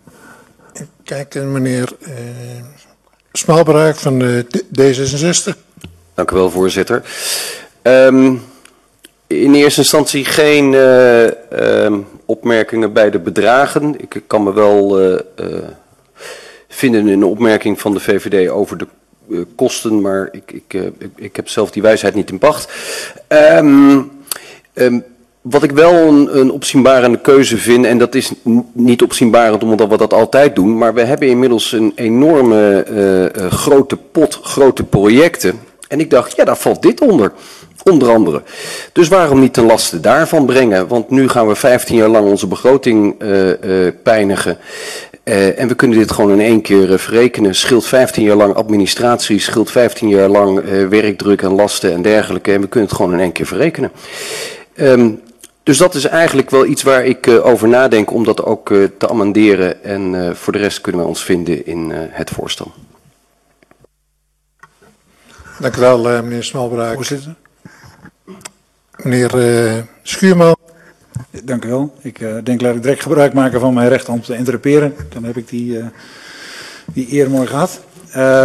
Kijk, meneer uh, Smalbraak van de D zesenzestig. Dank u wel, voorzitter. Um, in eerste instantie geen uh, um, opmerkingen bij de bedragen. Ik kan me wel uh, uh, vinden in een opmerking van de V V D over de uh, kosten, maar ik, ik, uh, ik, ik heb zelf die wijsheid niet in pacht. Um, um, Wat ik wel een, een opzienbarende keuze vind, en dat is niet opzienbarend omdat we dat altijd doen, maar we hebben inmiddels een enorme uh, uh, grote pot, grote projecten. En ik dacht, ja, daar valt dit onder, onder andere. Dus waarom niet ten laste daarvan brengen? Want nu gaan we vijftien jaar lang onze begroting uh, uh, pijnigen. Uh, en we kunnen dit gewoon in één keer uh, verrekenen. Scheelt vijftien jaar lang administratie, scheelt vijftien jaar lang uh, werkdruk en lasten en dergelijke. En we kunnen het gewoon in één keer verrekenen. Um, Dus dat is eigenlijk wel iets waar ik uh, over nadenk om dat ook uh, te amenderen. En uh, voor de rest kunnen we ons vinden in uh, het voorstel. Dank u wel, uh, meneer Smalbraak. Voorzitter. Meneer uh, Schuurman. Dank u wel. Ik uh, denk laat ik direct gebruik maken van mijn recht om te interruperen. Dan heb ik die, uh, die eer mooi gehad. Uh,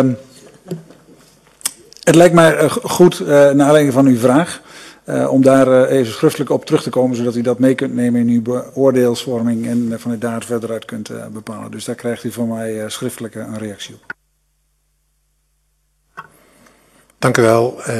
het lijkt mij uh, goed, uh, naar aanleiding van uw vraag, Uh, om daar uh, even schriftelijk op terug te komen, zodat u dat mee kunt nemen in uw beoordeelsvorming en uh, vanuit daar verder uit kunt uh, bepalen. Dus daar krijgt u van mij uh, schriftelijk uh, een reactie op. Dank u wel. Uh,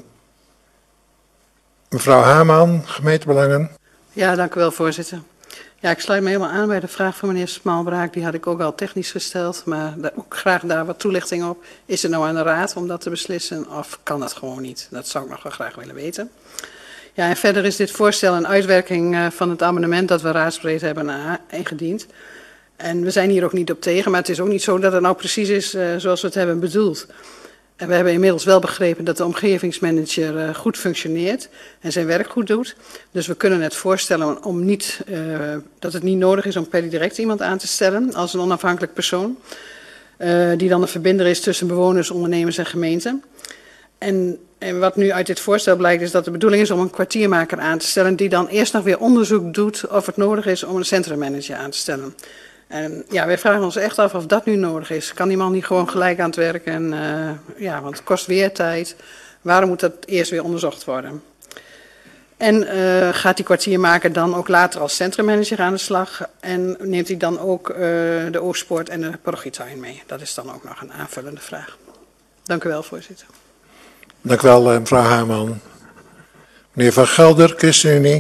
mevrouw Haman, gemeentebelangen. Ja, dank u wel, voorzitter. Ja, ik sluit me helemaal aan bij de vraag van meneer Smalbraak. Die had ik ook al technisch gesteld, maar daar, ook graag daar wat toelichting op. Is het nou aan de raad om dat te beslissen of kan dat gewoon niet? Dat zou ik nog wel graag willen weten. Ja, en verder is dit voorstel een uitwerking uh, van het amendement dat we raadsbreed hebben uh, ingediend. En we zijn hier ook niet op tegen, maar het is ook niet zo dat het nou precies is uh, zoals we het hebben bedoeld. En we hebben inmiddels wel begrepen dat de omgevingsmanager uh, goed functioneert en zijn werk goed doet. Dus we kunnen het voorstellen om niet, uh, dat het niet nodig is om per direct iemand aan te stellen als een onafhankelijk persoon. Uh, die dan een verbinder is tussen bewoners, ondernemers en gemeenten. En, en wat nu uit dit voorstel blijkt is dat de bedoeling is om een kwartiermaker aan te stellen die dan eerst nog weer onderzoek doet of het nodig is om een centrummanager aan te stellen. En ja, wij vragen ons echt af of dat nu nodig is. Kan die man niet gewoon gelijk aan het werk? En, uh, ja, want het kost weer tijd. Waarom moet dat eerst weer onderzocht worden? En uh, gaat die kwartiermaker dan ook later als centrummanager aan de slag? En neemt hij dan ook uh, de Oostpoort en de parochietuin mee? Dat is dan ook nog een aanvullende vraag. Dank u wel, voorzitter. Dank u wel, mevrouw Haman. Meneer Van Gelder, ChristenUnie.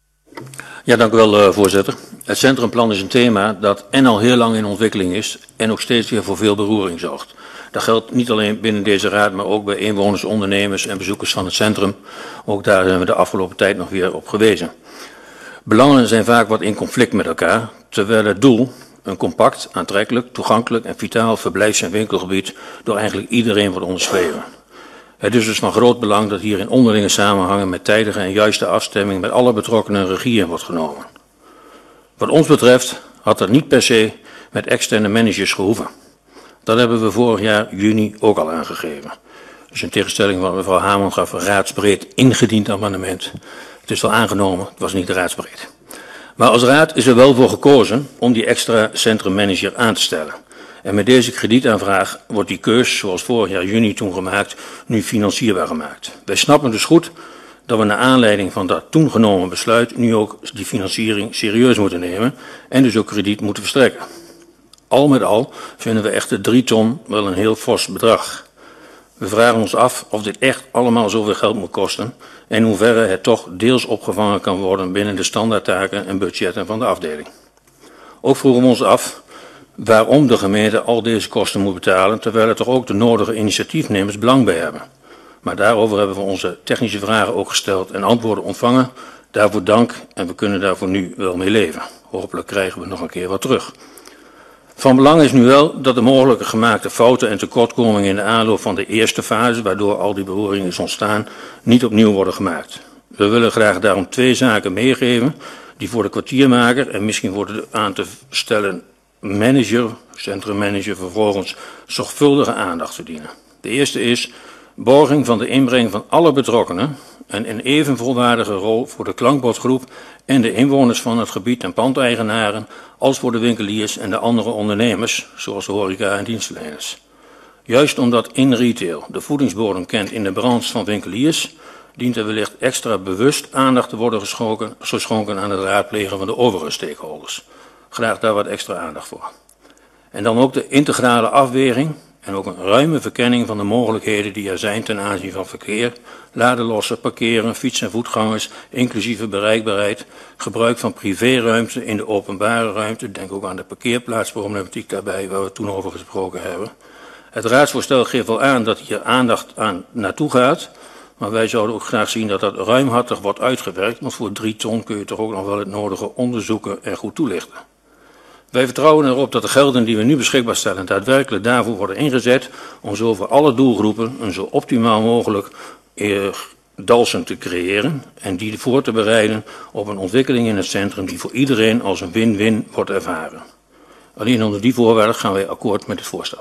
Ja, dank u wel, uh, voorzitter. Het centrumplan is een thema dat en al heel lang in ontwikkeling is en ook steeds weer voor veel beroering zorgt. Dat geldt niet alleen binnen deze raad, maar ook bij inwoners, ondernemers en bezoekers van het centrum. Ook daar zijn we de afgelopen tijd nog weer op gewezen. Belangen zijn vaak wat in conflict met elkaar, terwijl het doel, een compact, aantrekkelijk, toegankelijk en vitaal verblijfs- en winkelgebied, door eigenlijk iedereen wordt onderschreven. Het is dus van groot belang dat hier in onderlinge samenhangen met tijdige en juiste afstemming met alle betrokkenen regie in wordt genomen. Wat ons betreft had dat niet per se met externe managers gehoeven. Dat hebben we vorig jaar juni ook al aangegeven. Dus in tegenstelling van mevrouw Haman gaf een raadsbreed ingediend amendement. Het is wel aangenomen, het was niet raadsbreed. Maar als raad is er wel voor gekozen om die extra centrummanager aan te stellen. En met deze kredietaanvraag wordt die keus, zoals vorig jaar juni toen gemaakt, nu financierbaar gemaakt. Wij snappen dus goed dat we naar aanleiding van dat toen genomen besluit nu ook die financiering serieus moeten nemen en dus ook krediet moeten verstrekken. Al met al vinden we echter drie ton wel een heel fors bedrag. We vragen ons af of dit echt allemaal zoveel geld moet kosten en in hoeverre het toch deels opgevangen kan worden binnen de standaardtaken en budgetten van de afdeling. Ook vroegen we ons af waarom de gemeente al deze kosten moet betalen, terwijl er toch ook de nodige initiatiefnemers belang bij hebben. Maar daarover hebben we onze technische vragen ook gesteld en antwoorden ontvangen. Daarvoor dank en we kunnen daarvoor nu wel mee leven. Hopelijk krijgen we nog een keer wat terug. Van belang is nu wel dat de mogelijke gemaakte fouten en tekortkomingen in de aanloop van de eerste fase, waardoor al die beroering is ontstaan, niet opnieuw worden gemaakt. We willen graag daarom twee zaken meegeven die voor de kwartiermaker en misschien voor de aan te stellen manager, centrummanager, vervolgens zorgvuldige aandacht verdienen. De eerste is borging van de inbreng van alle betrokkenen en een even volwaardige rol voor de klankbordgroep en de inwoners van het gebied en pandeigenaren als voor de winkeliers en de andere ondernemers, zoals de horeca en dienstverleners. Juist omdat in retail de voedingsbodem kent in de branche van winkeliers, dient er wellicht extra bewust aandacht te worden geschonken, geschonken aan het raadplegen van de overige stakeholders. Graag daar wat extra aandacht voor. En dan ook de integrale afweging en ook een ruime verkenning van de mogelijkheden die er zijn ten aanzien van verkeer, ladenlossen, parkeren, fiets- en voetgangers, inclusieve bereikbaarheid, gebruik van privéruimte in de openbare ruimte, denk ook aan de parkeerplaatsproblematiek daarbij waar we toen over gesproken hebben. Het raadsvoorstel geeft wel aan dat hier aandacht aan naartoe gaat, maar wij zouden ook graag zien dat dat ruimhartig wordt uitgewerkt, want voor drie ton kun je toch ook nog wel het nodige onderzoeken en goed toelichten. Wij vertrouwen erop dat de gelden die we nu beschikbaar stellen daadwerkelijk daarvoor worden ingezet om zo voor alle doelgroepen een zo optimaal mogelijk eh, Dalfsen te creëren en die voor te bereiden op een ontwikkeling in het centrum die voor iedereen als een win-win wordt ervaren. Alleen onder die voorwaarden gaan wij akkoord met het voorstel.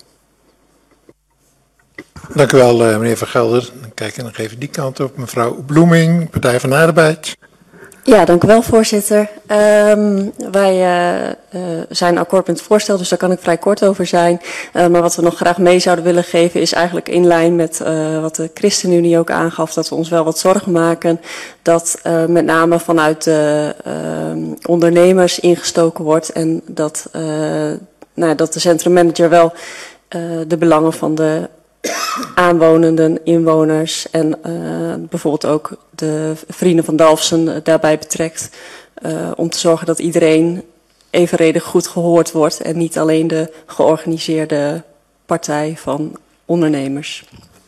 Dank u wel, uh, meneer Van Gelder. Dan kijk ik nog even die kant op. Mevrouw Bloeming, Partij van de Arbeid. Ja, dank u wel, voorzitter. Um, wij uh, uh, zijn akkoord met het voorstel, dus daar kan ik vrij kort over zijn. Uh, maar wat we nog graag mee zouden willen geven is eigenlijk in lijn met uh, wat de ChristenUnie ook aangaf, dat we ons wel wat zorgen maken dat uh, met name vanuit de uh, ondernemers ingestoken wordt en dat, uh, nou, dat de centrummanager wel uh, de belangen van de aanwonenden, inwoners en uh, bijvoorbeeld ook de vrienden van Dalfsen uh, daarbij betrekt. Uh, om te zorgen dat iedereen evenredig goed gehoord wordt en niet alleen de georganiseerde partij van ondernemers.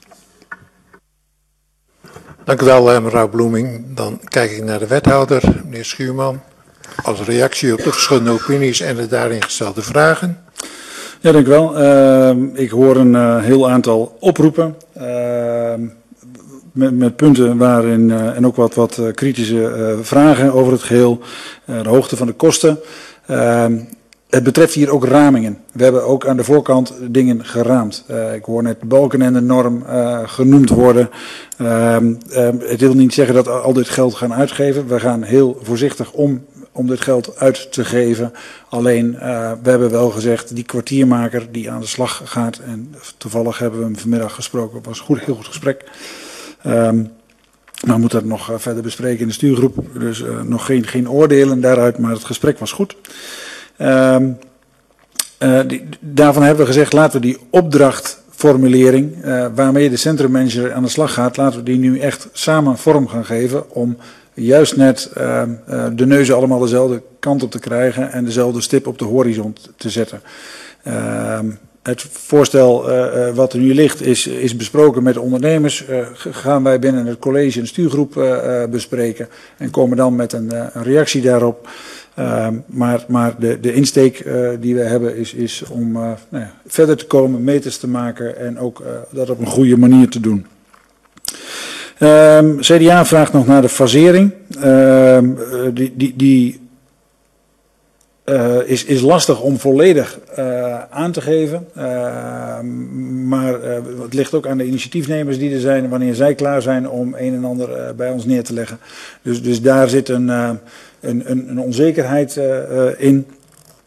Dank u wel, mevrouw Bloeming. Dan kijk ik naar de wethouder, meneer Schuurman, als reactie op de verschillende opinies en de daarin gestelde vragen. Ja, dank u wel. Uh, ik hoor een uh, heel aantal oproepen uh, met, met punten waarin uh, en ook wat, wat uh, kritische uh, vragen over het geheel, uh, de hoogte van de kosten. Uh, het betreft hier ook ramingen. We hebben ook aan de voorkant dingen geraamd. Uh, ik hoor net de Balkenende-norm uh, genoemd worden. Uh, uh, het wil niet zeggen dat we al dit geld gaan uitgeven. We gaan heel voorzichtig om. om dit geld uit te geven. Alleen, uh, we hebben wel gezegd, die kwartiermaker die aan de slag gaat, en toevallig hebben we hem vanmiddag gesproken, het was een goed, heel goed gesprek. Um, maar we moeten dat nog uh, verder bespreken in de stuurgroep, dus uh, nog geen, geen oordelen daaruit, maar het gesprek was goed. Um, uh, die, daarvan hebben we gezegd, laten we die opdrachtformulering, uh, waarmee de centrummanager aan de slag gaat, laten we die nu echt samen vorm gaan geven om juist net uh, uh, de neuzen allemaal dezelfde kant op te krijgen en dezelfde stip op de horizon te zetten. Uh, het voorstel uh, uh, wat er nu ligt is, is besproken met de ondernemers. Uh, gaan wij binnen het college een stuurgroep uh, uh, bespreken en komen dan met een, uh, een reactie daarop. Uh, maar maar de, de insteek uh, die we hebben is, is om uh, nou ja, verder te komen, meters te maken en ook uh, dat op een goede manier te doen. Um, C D A vraagt nog naar de fasering. Um, die die, die uh, is, is lastig om volledig uh, aan te geven. Uh, maar uh, het ligt ook aan de initiatiefnemers die er zijn, wanneer zij klaar zijn om een en ander uh, bij ons neer te leggen. Dus, dus daar zit een, uh, een, een, een onzekerheid uh, uh, in.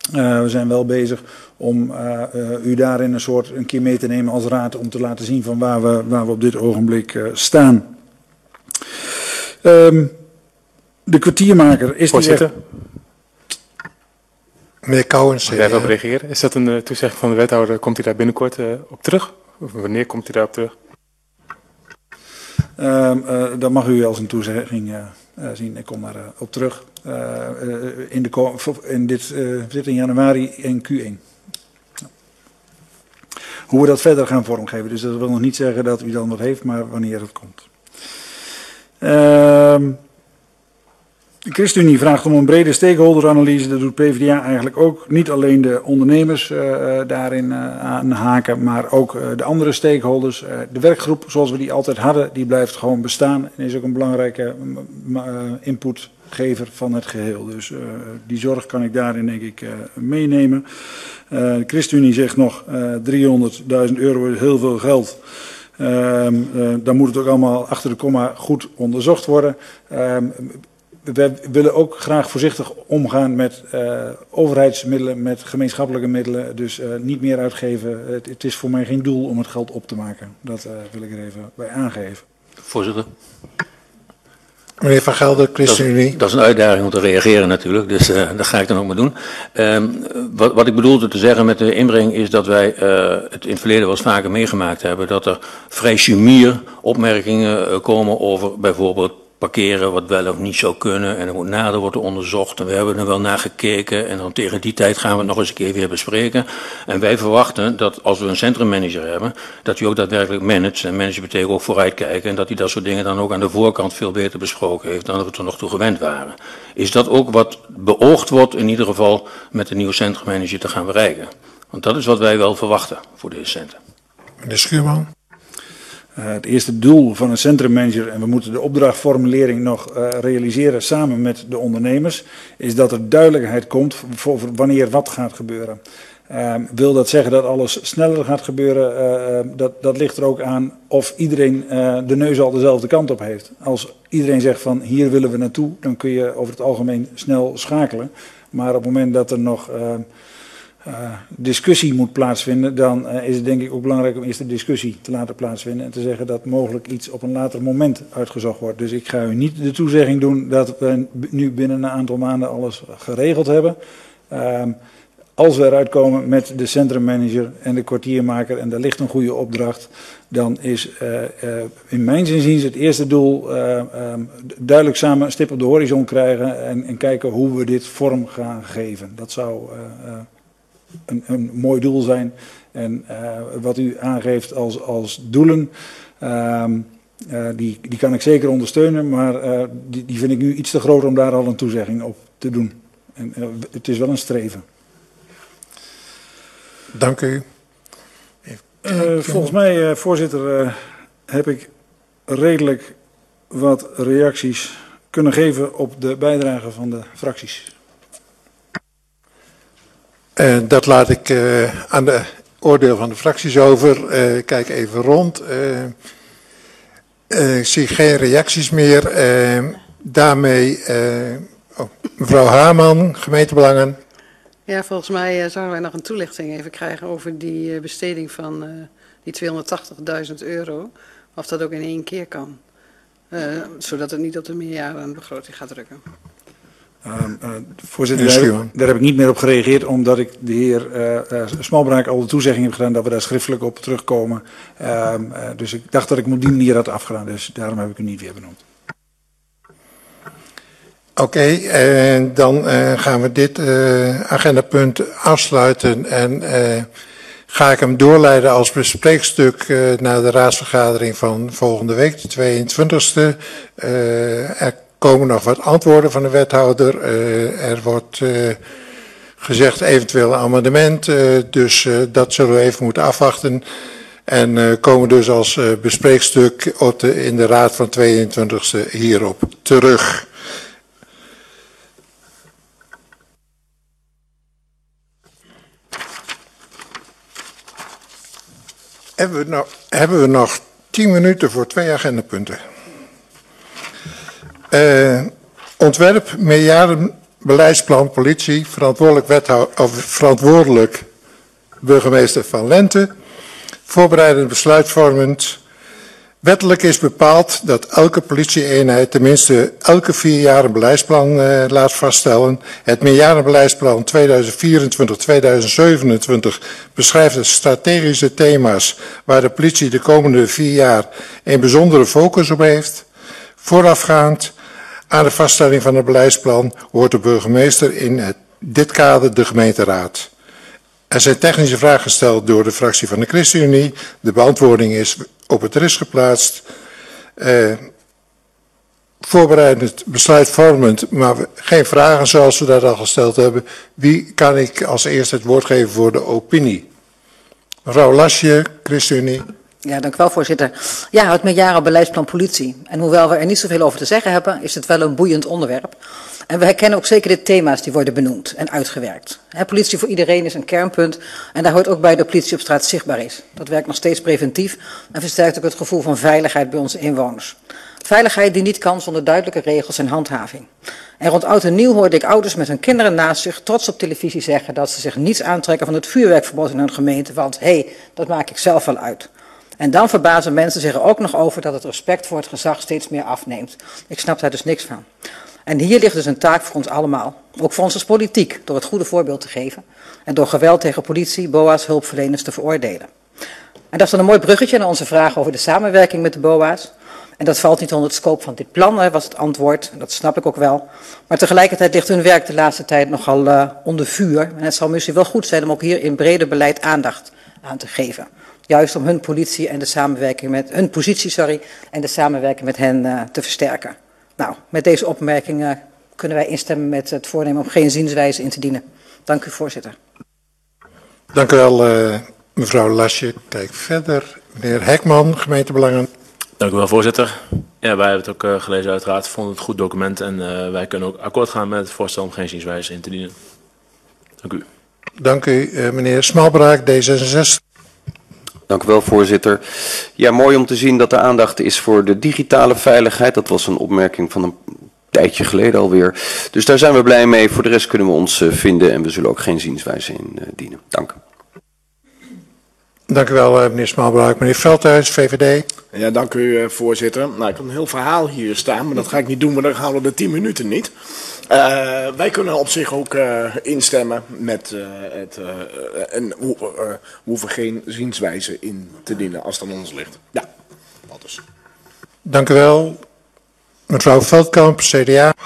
Uh, we zijn wel bezig om uh, uh, u daarin een soort een keer mee te nemen als raad om te laten zien van waar we, waar we op dit ogenblik uh, staan. Um, de kwartiermaker is Voorzitter. Die Meneer Kouwens. Mag jij daarop reageren? Is dat een uh, toezegging van de wethouder? Komt hij daar binnenkort uh, op terug? Of wanneer komt hij daarop terug? Uh, uh, dat mag u als een toezegging uh, uh, zien. Ik kom daar uh, op terug. Uh, uh, in, de, in dit uh, zit in januari in Q één. Ja. Hoe we dat verder gaan vormgeven. Dus dat wil nog niet zeggen dat u dan wat heeft, maar wanneer het komt. Uh, de ChristenUnie vraagt om een brede stakeholderanalyse. Dat doet PvdA eigenlijk ook. Niet alleen de ondernemers uh, daarin uh, aan haken, maar ook uh, de andere stakeholders. Uh, de werkgroep zoals we die altijd hadden, die blijft gewoon bestaan. En is ook een belangrijke uh, inputgever van het geheel. Dus uh, die zorg kan ik daarin denk ik uh, meenemen. Uh, de ChristenUnie zegt nog uh, driehonderdduizend euro is heel veel geld. Uh, uh, dan moet het ook allemaal achter de komma goed onderzocht worden. Uh, We willen ook graag voorzichtig omgaan met uh, overheidsmiddelen, met gemeenschappelijke middelen. Dus uh, niet meer uitgeven. Het, het is voor mij geen doel om het geld op te maken. Dat uh, wil ik er even bij aangeven. Voorzitter. Meneer Van Gelder, ChristenUnie. Dat, dat is een uitdaging om te reageren natuurlijk, dus uh, dat ga ik dan ook maar doen. Um, wat, wat ik bedoelde te zeggen met de inbreng is dat wij uh, het in het verleden wel eens vaker meegemaakt hebben. Dat er vrij sumier opmerkingen uh, komen over bijvoorbeeld parkeren wat wel of niet zou kunnen en er moet nader worden onderzocht en we hebben er wel naar gekeken en dan tegen die tijd gaan we het nog eens een keer weer bespreken. En wij verwachten dat als we een centrummanager hebben, dat hij ook daadwerkelijk managt en managen betekent ook vooruitkijken en dat hij dat soort dingen dan ook aan de voorkant veel beter besproken heeft dan dat we er nog toe gewend waren. Is dat ook wat beoogd wordt in ieder geval met de nieuwe centrummanager te gaan bereiken? Want dat is wat wij wel verwachten voor deze centrum. Meneer Schuurman. Uh, het eerste doel van een centrummanager, en we moeten de opdrachtformulering nog uh, realiseren samen met de ondernemers, is dat er duidelijkheid komt voor, voor wanneer wat gaat gebeuren. Uh, wil dat zeggen dat alles sneller gaat gebeuren? Uh, dat, dat ligt er ook aan of iedereen uh, de neus al dezelfde kant op heeft. Als iedereen zegt van hier willen we naartoe, dan kun je over het algemeen snel schakelen. Maar op het moment dat er nog Uh, Uh, discussie moet plaatsvinden, dan uh, is het denk ik ook belangrijk om eerst de discussie te laten plaatsvinden en te zeggen dat mogelijk iets op een later moment uitgezocht wordt. Dus ik ga u niet de toezegging doen dat we nu binnen een aantal maanden alles geregeld hebben. Uh, als we eruit komen met de centrummanager en de kwartiermaker en daar ligt een goede opdracht, dan is uh, uh, in mijn zin het eerste doel uh, um, duidelijk samen een stip op de horizon krijgen en, en kijken hoe we dit vorm gaan geven. Dat zou uh, uh, Een, een mooi doel zijn. En uh, wat u aangeeft als, als doelen, uh, uh, die, die kan ik zeker ondersteunen, maar uh, die, die vind ik nu iets te groot om daar al een toezegging op te doen. En, uh, het is wel een streven. Dank u. Uh, volgens mij, uh, voorzitter, uh, heb ik redelijk wat reacties kunnen geven op de bijdrage van de fracties. Uh, dat laat ik uh, aan de oordeel van de fracties over. Uh, kijk even rond. Uh, uh, ik zie geen reacties meer. Uh, daarmee, uh, oh, mevrouw Haarman, gemeentebelangen. Ja, volgens mij uh, zouden wij nog een toelichting even krijgen over die uh, besteding van uh, die tweehonderdtachtigduizend euro. Of dat ook in één keer kan. Uh, zodat het niet op de meerjarenbegroting gaat drukken. Uh, uh, voorzitter, daar heb, daar heb ik niet meer op gereageerd, omdat ik de heer uh, uh, Smalbraak al de toezegging heb gedaan dat we daar schriftelijk op terugkomen. Uh, uh, dus ik dacht dat ik me op die manier had afgedaan, dus daarom heb ik u niet weer benoemd. Oké, okay, en dan uh, gaan we dit uh, agendapunt afsluiten en uh, ga ik hem doorleiden als bespreekstuk uh, naar de raadsvergadering van volgende week, de tweeëntwintigste. Uh, er komen nog wat antwoorden van de wethouder. Uh, er wordt uh, gezegd eventueel een amendement, uh, dus uh, dat zullen we even moeten afwachten. En uh, komen dus als uh, bespreekstuk op de, in de raad van tweeëntwintigste hierop terug. Hebben we, nog, hebben we nog tien minuten voor twee agendapunten. Uh, ontwerp meerjaren beleidsplan politie, verantwoordelijk, wethouder, of verantwoordelijk burgemeester Van Lente, voorbereidend besluitvormend. Wettelijk is bepaald dat elke politieeenheid tenminste elke vier jaar een beleidsplan uh, laat vaststellen. Het meerjarenbeleidsplan tweeduizend vierentwintig tot tweeduizend zevenentwintig beschrijft de strategische thema's waar de politie de komende vier jaar een bijzondere focus op heeft. Voorafgaand aan de vaststelling van het beleidsplan hoort de burgemeester in het, dit kader de gemeenteraad. Er zijn technische vragen gesteld door de fractie van de ChristenUnie. De beantwoording is op het rist geplaatst. Uh, voorbereidend, besluitvormend, maar geen vragen zoals we dat al gesteld hebben. Wie kan ik als eerste het woord geven voor de opinie? Mevrouw Lasje, ChristenUnie. Ja, dank u wel, voorzitter. Ja, het meerjarenbeleidsplan politie. En hoewel we er niet zoveel over te zeggen hebben, is het wel een boeiend onderwerp. En we herkennen ook zeker de thema's die worden benoemd en uitgewerkt. He, politie voor iedereen is een kernpunt en daar hoort ook bij dat politie op straat zichtbaar is. Dat werkt nog steeds preventief en versterkt ook het gevoel van veiligheid bij onze inwoners. Veiligheid die niet kan zonder duidelijke regels en handhaving. En rond oud en nieuw hoorde ik ouders met hun kinderen naast zich trots op televisie zeggen dat ze zich niets aantrekken van het vuurwerkverbod in hun gemeente, want hé, hey, dat maak ik zelf wel uit. En dan verbazen mensen zich er ook nog over dat het respect voor het gezag steeds meer afneemt. Ik snap daar dus niks van. En hier ligt dus een taak voor ons allemaal. Ook voor ons als politiek, door het goede voorbeeld te geven. En door geweld tegen politie, B O A's, hulpverleners te veroordelen. En dat is dan een mooi bruggetje naar onze vraag over de samenwerking met de B O A's. En dat valt niet onder het scope van dit plan, was het antwoord. Dat snap ik ook wel. Maar tegelijkertijd ligt hun werk de laatste tijd nogal uh, onder vuur. En het zal misschien wel goed zijn om ook hier in breder beleid aandacht aan te geven. Juist om hun politie en de samenwerking met hun positie, sorry, en de samenwerking met hen uh, te versterken. Nou, met deze opmerkingen kunnen wij instemmen met het voornemen om geen zienswijze in te dienen. Dank u, voorzitter. Dank u wel, uh, mevrouw Lasje. Kijk verder. Meneer Hekman, gemeentebelangen. Dank u wel, voorzitter. Ja, wij hebben het ook uh, gelezen uiteraard, vonden het een goed document en uh, wij kunnen ook akkoord gaan met het voorstel om geen zienswijze in te dienen. Dank u. Dank u, uh, meneer Smalbraak, D zesenzestig. Dank u wel, voorzitter. Ja, mooi om te zien dat er aandacht is voor de digitale veiligheid. Dat was een opmerking van een tijdje geleden alweer. Dus daar zijn we blij mee. Voor de rest kunnen we ons uh, vinden en we zullen ook geen zienswijze in uh, dienen. Dank. Dank u wel, uh, meneer Smalbraak. Meneer Veldhuis, V V D. Ja, dank u, uh, voorzitter. Nou, ik had een heel verhaal hier staan, maar dat ga ik niet doen, want dan gaan we de tien minuten niet. Uh, wij kunnen op zich ook uh, instemmen met uh, het, uh, en we uh, hoeven geen zienswijze in te dienen als het aan ons ligt. Ja, dat is. Dank u wel. Mevrouw Veldkamp, C D A.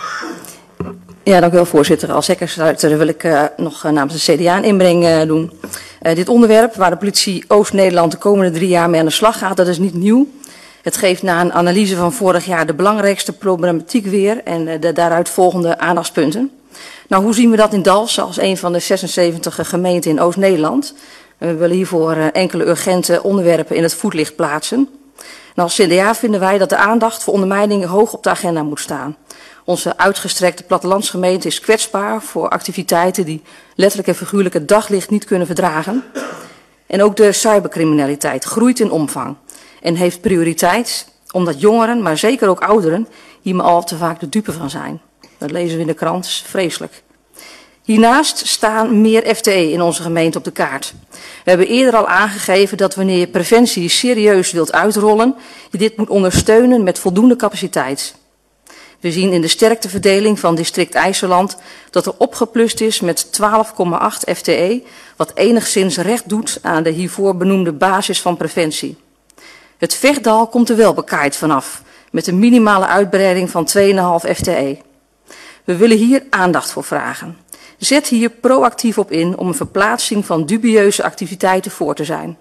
Ja, dank u wel, voorzitter. Als hekkersluiter wil ik uh, nog uh, namens de C D A een inbreng uh, doen. Uh, dit onderwerp waar de politie Oost-Nederland de komende drie jaar mee aan de slag gaat, dat is niet nieuw. Het geeft na een analyse van vorig jaar de belangrijkste problematiek weer en de daaruit volgende aandachtspunten. Nou, hoe zien we dat in Dalfsen als een van de zesenzeventig gemeenten in Oost-Nederland? We willen hiervoor enkele urgente onderwerpen in het voetlicht plaatsen. En als C D A vinden wij dat de aandacht voor ondermijning hoog op de agenda moet staan. Onze uitgestrekte plattelandsgemeente is kwetsbaar voor activiteiten die letterlijk en figuurlijk het daglicht niet kunnen verdragen. En ook de cybercriminaliteit groeit in omvang. En heeft prioriteit, omdat jongeren, maar zeker ook ouderen, hier maar al te vaak de dupe van zijn. Dat lezen we in de krant, is vreselijk. Hiernaast staan meer F T E in onze gemeente op de kaart. We hebben eerder al aangegeven dat wanneer je preventie serieus wilt uitrollen, je dit moet ondersteunen met voldoende capaciteit. We zien in de sterkteverdeling van district IJsseland dat er opgeplust is met twaalf komma acht F T E, wat enigszins recht doet aan de hiervoor benoemde basis van preventie. Het Vechtdal komt er wel bekaaid vanaf, met een minimale uitbreiding van twee komma vijf F T E. We willen hier aandacht voor vragen. Zet hier proactief op in om een verplaatsing van dubieuze activiteiten voor te zijn.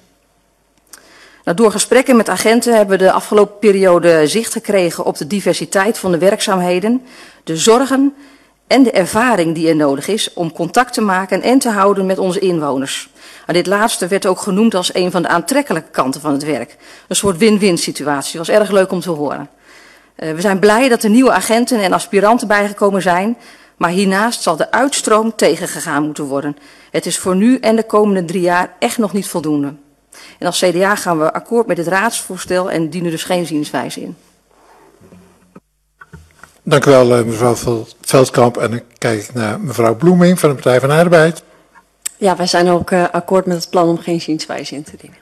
Nou, door gesprekken met agenten hebben we de afgelopen periode zicht gekregen op de diversiteit van de werkzaamheden, de zorgen en de ervaring die er nodig is om contact te maken en te houden met onze inwoners. En dit laatste werd ook genoemd als een van de aantrekkelijke kanten van het werk. Een soort win-win situatie. Dat was erg leuk om te horen. Uh, we zijn blij dat er nieuwe agenten en aspiranten bijgekomen zijn, maar hiernaast zal de uitstroom tegengegaan moeten worden. Het is voor nu en de komende drie jaar echt nog niet voldoende. En als C D A gaan we akkoord met het raadsvoorstel en dienen dus geen zienswijze in. Dank u wel, mevrouw Veldkamp. En dan kijk ik naar mevrouw Bloeming van de Partij van de Arbeid. Ja, wij zijn ook uh, akkoord met het plan om geen zienswijze in te dienen.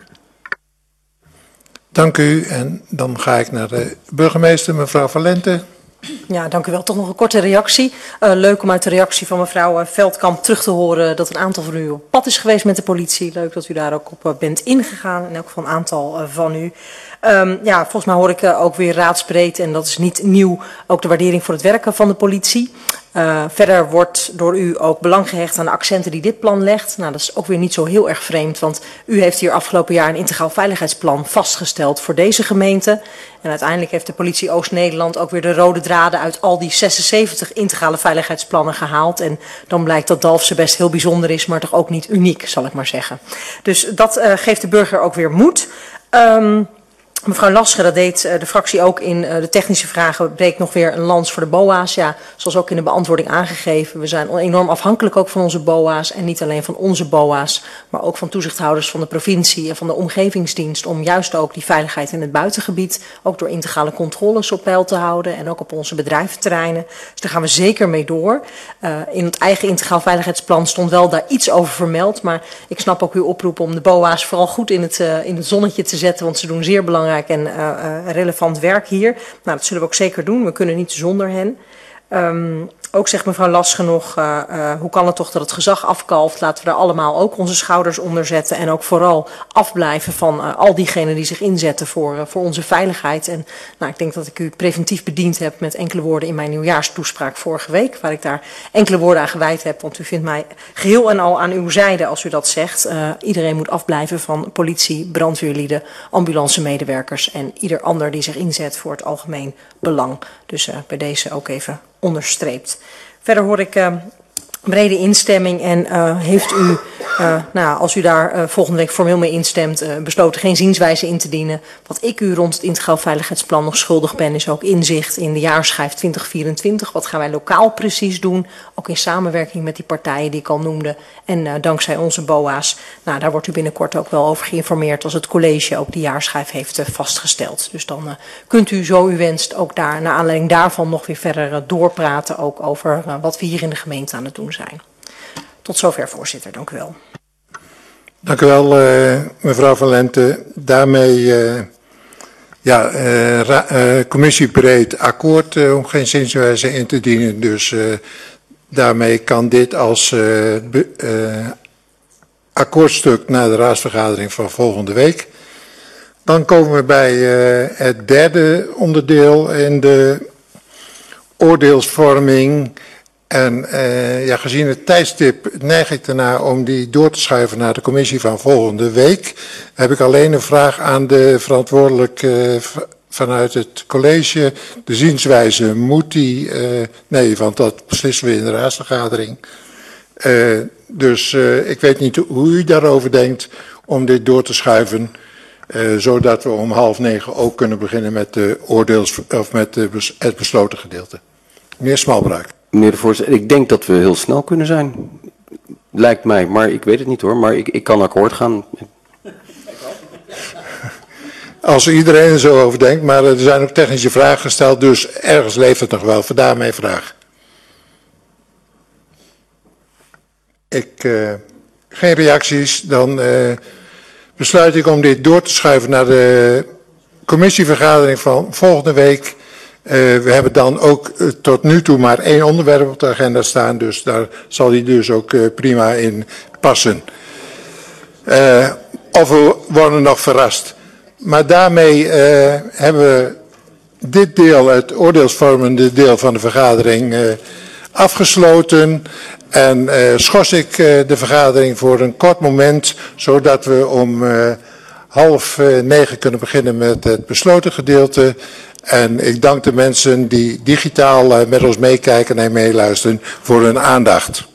Dank u. En dan ga ik naar de burgemeester, mevrouw Van Lente. Ja, dank u wel. Toch nog een korte reactie. Uh, leuk om uit de reactie van mevrouw Veldkamp terug te horen dat een aantal van u op pad is geweest met de politie. Leuk dat u daar ook op uh, bent ingegaan. In elk geval een aantal uh, van u. Um, ja, volgens mij hoor ik uh, ook weer raadsbreed, en dat is niet nieuw, ook de waardering voor het werken van de politie. Uh, verder wordt door u ook belang gehecht aan de accenten die dit plan legt. Nou, dat is ook weer niet zo heel erg vreemd, want u heeft hier afgelopen jaar een integraal veiligheidsplan vastgesteld voor deze gemeente. En uiteindelijk heeft de politie Oost-Nederland ook weer de rode draden uit al die zesenzeventig integrale veiligheidsplannen gehaald. En dan blijkt dat Dalfsen best heel bijzonder is, maar toch ook niet uniek, zal ik maar zeggen. Dus dat uh, geeft de burger ook weer moed. Um, Mevrouw Lasche, dat deed de fractie ook in de technische vragen, breekt nog weer een lans voor de B O A's. Ja, zoals ook in de beantwoording aangegeven. We zijn enorm afhankelijk ook van onze B O A's. En niet alleen van onze B O A's, maar ook van toezichthouders van de provincie en van de omgevingsdienst. Om juist ook die veiligheid in het buitengebied, ook door integrale controles op peil te houden. En ook op onze bedrijventerreinen. Dus daar gaan we zeker mee door. Uh, in het eigen integraal veiligheidsplan stond wel daar iets over vermeld. Maar ik snap ook uw oproep om de B O A's vooral goed in het, uh, in het zonnetje te zetten. Want ze doen zeer belangrijk en uh, uh, relevant werk hier. Nou, dat zullen we ook zeker doen. We kunnen niet zonder hen. Um, ook zegt mevrouw Lasche nog, uh, uh, hoe kan het toch dat het gezag afkalft? Laten we daar allemaal ook onze schouders onder zetten. En ook vooral afblijven van uh, al diegenen die zich inzetten voor, uh, voor onze veiligheid. En nou, ik denk dat ik u preventief bediend heb met enkele woorden in mijn nieuwjaarstoespraak vorige week. Waar ik daar enkele woorden aan gewijd heb. Want u vindt mij geheel en al aan uw zijde als u dat zegt. Uh, iedereen moet afblijven van politie, brandweerlieden, ambulancemedewerkers. En ieder ander die zich inzet voor het algemeen belang. Dus uh, bij deze ook even onderstreept. Verder hoor ik uh, brede instemming en uh, heeft u, uh, nou, als u daar uh, volgende week formeel mee instemt, uh, besloten geen zienswijze in te dienen. Wat ik u rond het integraal veiligheidsplan nog schuldig ben, is ook inzicht in de jaarschijf twintig vierentwintig. Wat gaan wij lokaal precies doen, ook in samenwerking met die partijen die ik al noemde. En uh, dankzij onze B O A's, nou, daar wordt u binnenkort ook wel over geïnformeerd als het college ook die jaarschijf heeft uh, vastgesteld. Dus dan uh, kunt u zo u wenst ook daar, naar aanleiding daarvan nog weer verder uh, doorpraten, ook over uh, wat we hier in de gemeente aan het doen zijn. Tot zover, voorzitter. Dank u wel. Dank u wel, uh, mevrouw Van Lente. Daarmee, uh, ja, uh, ra- uh, commissiebreed akkoord uh, om geen zienswijze in te dienen. Dus uh, daarmee kan dit als uh, be- uh, akkoordstuk naar de raadsvergadering van volgende week. Dan komen we bij uh, het derde onderdeel in de oordeelsvorming. En uh, ja, gezien het tijdstip neig ik ernaar om die door te schuiven naar de commissie van volgende week. Heb ik alleen een vraag aan de verantwoordelijke uh, vanuit het college. De zienswijze, moet die, uh, nee, want dat beslissen we in de raadsvergadering. Uh, dus uh, ik weet niet hoe u daarover denkt om dit door te schuiven. Uh, zodat we om half negen ook kunnen beginnen met, de oordeels, of met de bes, het besloten gedeelte. Meneer Smalbruik. Meneer de voorzitter, ik denk dat we heel snel kunnen zijn. Lijkt mij, maar ik weet het niet hoor. Maar ik, ik kan akkoord gaan. Als iedereen er zo over denkt, maar er zijn ook technische vragen gesteld, dus ergens leeft het nog wel. Vandaar mijn vraag. Ik, uh, geen reacties, dan uh, besluit ik om dit door te schuiven naar de commissievergadering van volgende week. Uh, we hebben dan ook uh, tot nu toe maar één onderwerp op de agenda staan, dus daar zal die dus ook uh, prima in passen. Uh, of we worden nog verrast. Maar daarmee uh, hebben we dit deel, het oordeelsvormende deel van de vergadering, uh, afgesloten. En uh, schors ik uh, de vergadering voor een kort moment, zodat we om uh, half uh, negen kunnen beginnen met het besloten gedeelte. En ik dank de mensen die digitaal uh, met ons meekijken en meeluisteren voor hun aandacht.